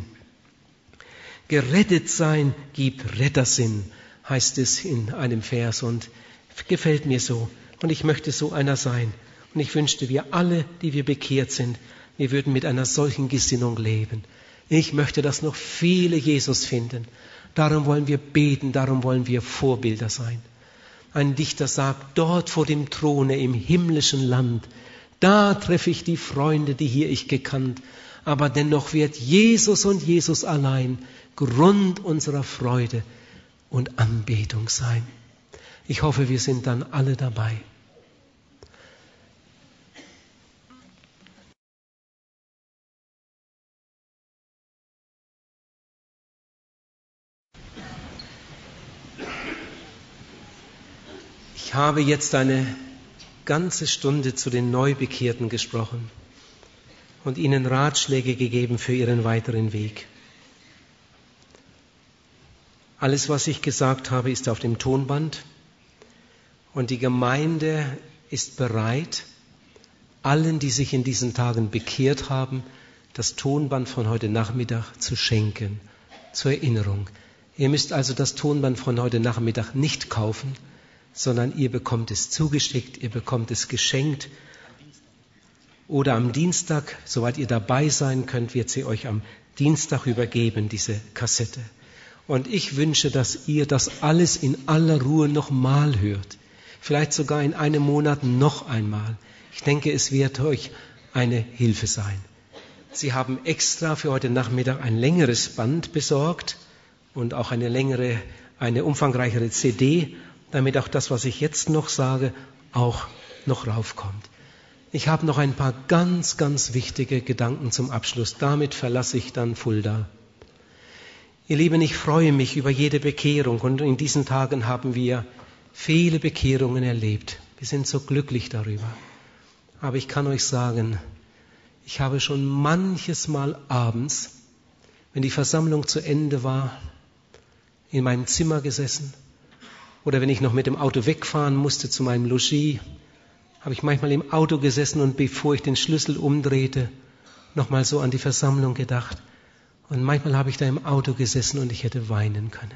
Gerettet sein gibt Rettersinn, heißt es in einem Vers und gefällt mir so. Und ich möchte so einer sein. Und ich wünschte, wir alle, die wir bekehrt sind, wir würden mit einer solchen Gesinnung leben. Ich möchte, dass noch viele Jesus finden. Darum wollen wir beten, darum wollen wir Vorbilder sein. Ein Dichter sagt, dort vor dem Throne im himmlischen Land, da treffe ich die Freunde, die hier ich gekannt. Aber dennoch wird Jesus und Jesus allein Grund unserer Freude und Anbetung sein. Ich hoffe, wir sind dann alle dabei. Ich habe jetzt eine ganze Stunde zu den Neubekehrten gesprochen. und ihnen Ratschläge gegeben für ihren weiteren Weg. Alles, was ich gesagt habe, ist auf dem Tonband und die Gemeinde ist bereit, allen, die sich in diesen Tagen bekehrt haben, das Tonband von heute Nachmittag zu schenken, zur Erinnerung. Ihr müsst also das Tonband von heute Nachmittag nicht kaufen, sondern ihr bekommt es zugeschickt, ihr bekommt es geschenkt. Oder am Dienstag, soweit ihr dabei sein könnt, wird sie euch am Dienstag übergeben, diese Kassette. Und ich wünsche, dass ihr das alles in aller Ruhe nochmal hört. Vielleicht sogar in einem Monat noch einmal. Ich denke, es wird euch eine Hilfe sein. Sie haben extra für heute Nachmittag ein längeres Band besorgt und auch eine längere, eine umfangreichere C D, damit auch das, was ich jetzt noch sage, auch noch raufkommt. Ich habe noch ein paar ganz, ganz wichtige Gedanken zum Abschluss. Damit verlasse ich dann Fulda. Ihr Lieben, ich freue mich über jede Bekehrung und in diesen Tagen haben wir viele Bekehrungen erlebt. Wir sind so glücklich darüber. Aber ich kann euch sagen, ich habe schon manches Mal abends, wenn die Versammlung zu Ende war, in meinem Zimmer gesessen oder wenn ich noch mit dem Auto wegfahren musste zu meinem Logis, habe ich manchmal im Auto gesessen und bevor ich den Schlüssel umdrehte, nochmal so an die Versammlung gedacht. Und manchmal habe ich da im Auto gesessen und ich hätte weinen können.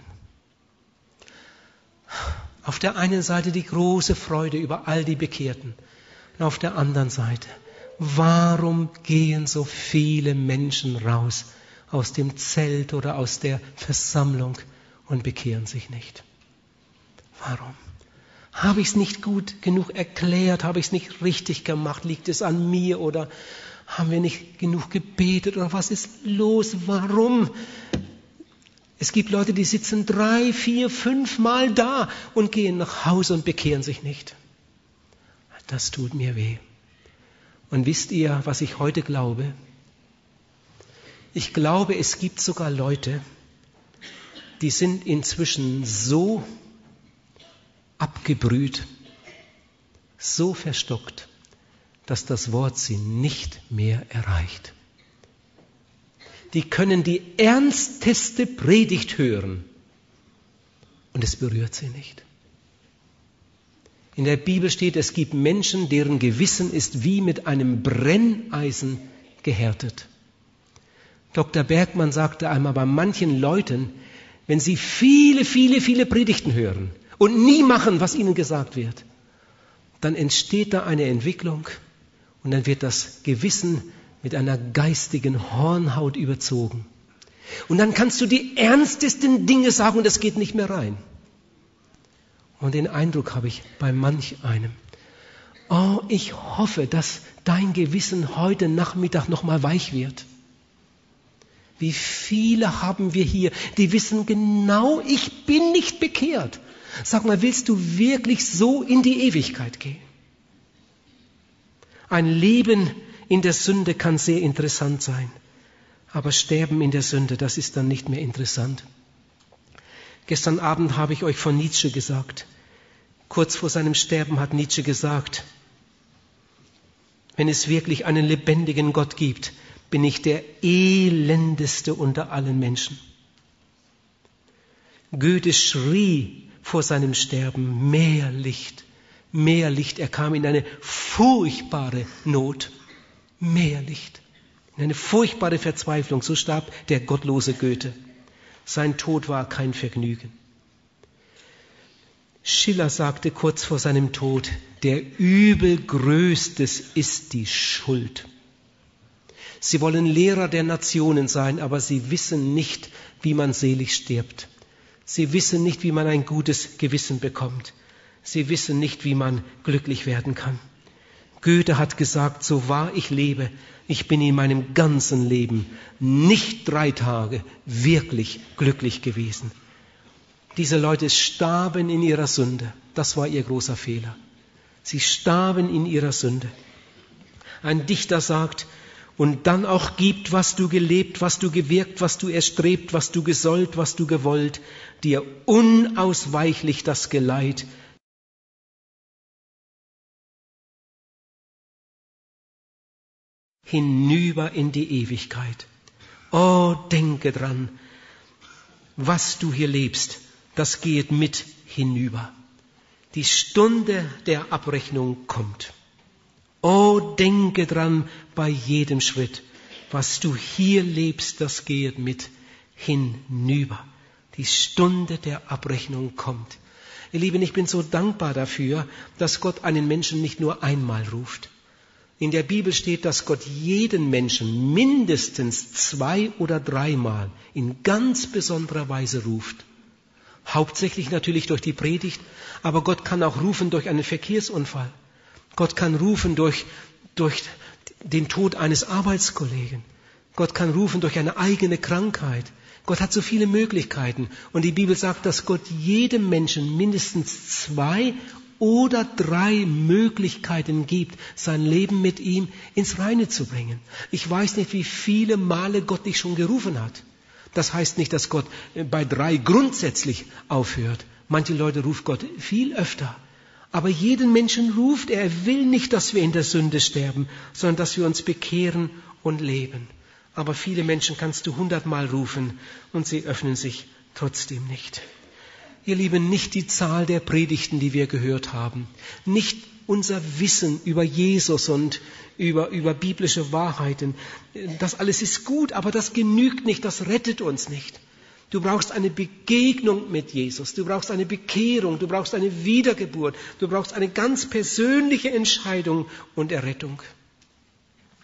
Auf der einen Seite die große Freude über all die Bekehrten. Und auf der anderen Seite, warum gehen so viele Menschen raus aus dem Zelt oder aus der Versammlung und bekehren sich nicht? Warum? Habe ich es nicht gut genug erklärt? Habe ich es nicht richtig gemacht? Liegt es an mir oder haben wir nicht genug gebetet? Oder was ist los? Warum? Es gibt Leute, die sitzen drei, vier, fünf Mal da und gehen nach Hause und bekehren sich nicht. Das tut mir weh. Und wisst ihr, was ich heute glaube? Ich glaube, es gibt sogar Leute, die sind inzwischen so abgebrüht, so verstockt, dass das Wort sie nicht mehr erreicht. Die können die ernsteste Predigt hören und es berührt sie nicht. In der Bibel steht, es gibt Menschen, deren Gewissen ist wie mit einem Brenneisen gehärtet. Doktor Bergmann sagte einmal, bei manchen Leuten, wenn sie viele, viele, viele Predigten hören und nie machen, was ihnen gesagt wird, dann entsteht da eine Entwicklung und dann wird das Gewissen mit einer geistigen Hornhaut überzogen. Und dann kannst du die ernstesten Dinge sagen und es geht nicht mehr rein. Und den Eindruck habe ich bei manch einem. Oh, ich hoffe, dass dein Gewissen heute Nachmittag nochmal weich wird. Wie viele haben wir hier, die wissen genau, ich bin nicht bekehrt. Sag mal, willst du wirklich so in die Ewigkeit gehen? Ein Leben in der Sünde kann sehr interessant sein, aber Sterben in der Sünde, das ist dann nicht mehr interessant. Gestern Abend habe ich euch von Nietzsche gesagt. Kurz vor seinem Sterben hat Nietzsche gesagt, wenn es wirklich einen lebendigen Gott gibt, bin ich der elendeste unter allen Menschen. Goethe schrie vor seinem Sterben, mehr Licht, mehr Licht. Er kam in eine furchtbare Not, mehr Licht, in eine furchtbare Verzweiflung. So starb der gottlose Goethe. Sein Tod war kein Vergnügen. Schiller sagte kurz vor seinem Tod, der Übelgrößtes ist die Schuld. Sie wollen Lehrer der Nationen sein, aber sie wissen nicht, wie man selig stirbt. Sie wissen nicht, wie man ein gutes Gewissen bekommt. Sie wissen nicht, wie man glücklich werden kann. Goethe hat gesagt, so wahr ich lebe, ich bin in meinem ganzen Leben nicht drei Tage wirklich glücklich gewesen. Diese Leute starben in ihrer Sünde. Das war ihr großer Fehler. Sie starben in ihrer Sünde. Ein Dichter sagt, und dann auch gibt, was du gelebt, was du gewirkt, was du erstrebt, was du gesollt, was du gewollt, dir unausweichlich das Geleit hinüber in die Ewigkeit. Oh, denke dran, was du hier lebst, das geht mit hinüber. Die Stunde der Abrechnung kommt. Oh, denke dran bei jedem Schritt, was du hier lebst, das geht mit hinüber. Die Stunde der Abrechnung kommt. Ihr Lieben, ich bin so dankbar dafür, dass Gott einen Menschen nicht nur einmal ruft. In der Bibel steht, dass Gott jeden Menschen mindestens zwei oder dreimal in ganz besonderer Weise ruft. Hauptsächlich natürlich durch die Predigt, aber Gott kann auch rufen durch einen Verkehrsunfall. Gott kann rufen durch, durch den Tod eines Arbeitskollegen. Gott kann rufen durch eine eigene Krankheit. Gott hat so viele Möglichkeiten. Und die Bibel sagt, dass Gott jedem Menschen mindestens zwei oder drei Möglichkeiten gibt, sein Leben mit ihm ins Reine zu bringen. Ich weiß nicht, wie viele Male Gott dich schon gerufen hat. Das heißt nicht, dass Gott bei drei grundsätzlich aufhört. Manche Leute ruft Gott viel öfter. Aber jeden Menschen ruft er. Er will nicht, dass wir in der Sünde sterben, sondern dass wir uns bekehren und leben. Aber viele Menschen kannst du hundertmal rufen und sie öffnen sich trotzdem nicht. Ihr Lieben, nicht die Zahl der Predigten, die wir gehört haben, nicht unser Wissen über Jesus und über, über biblische Wahrheiten, das alles ist gut, aber das genügt nicht, das rettet uns nicht. Du brauchst eine Begegnung mit Jesus, du brauchst eine Bekehrung, du brauchst eine Wiedergeburt, du brauchst eine ganz persönliche Entscheidung und Errettung.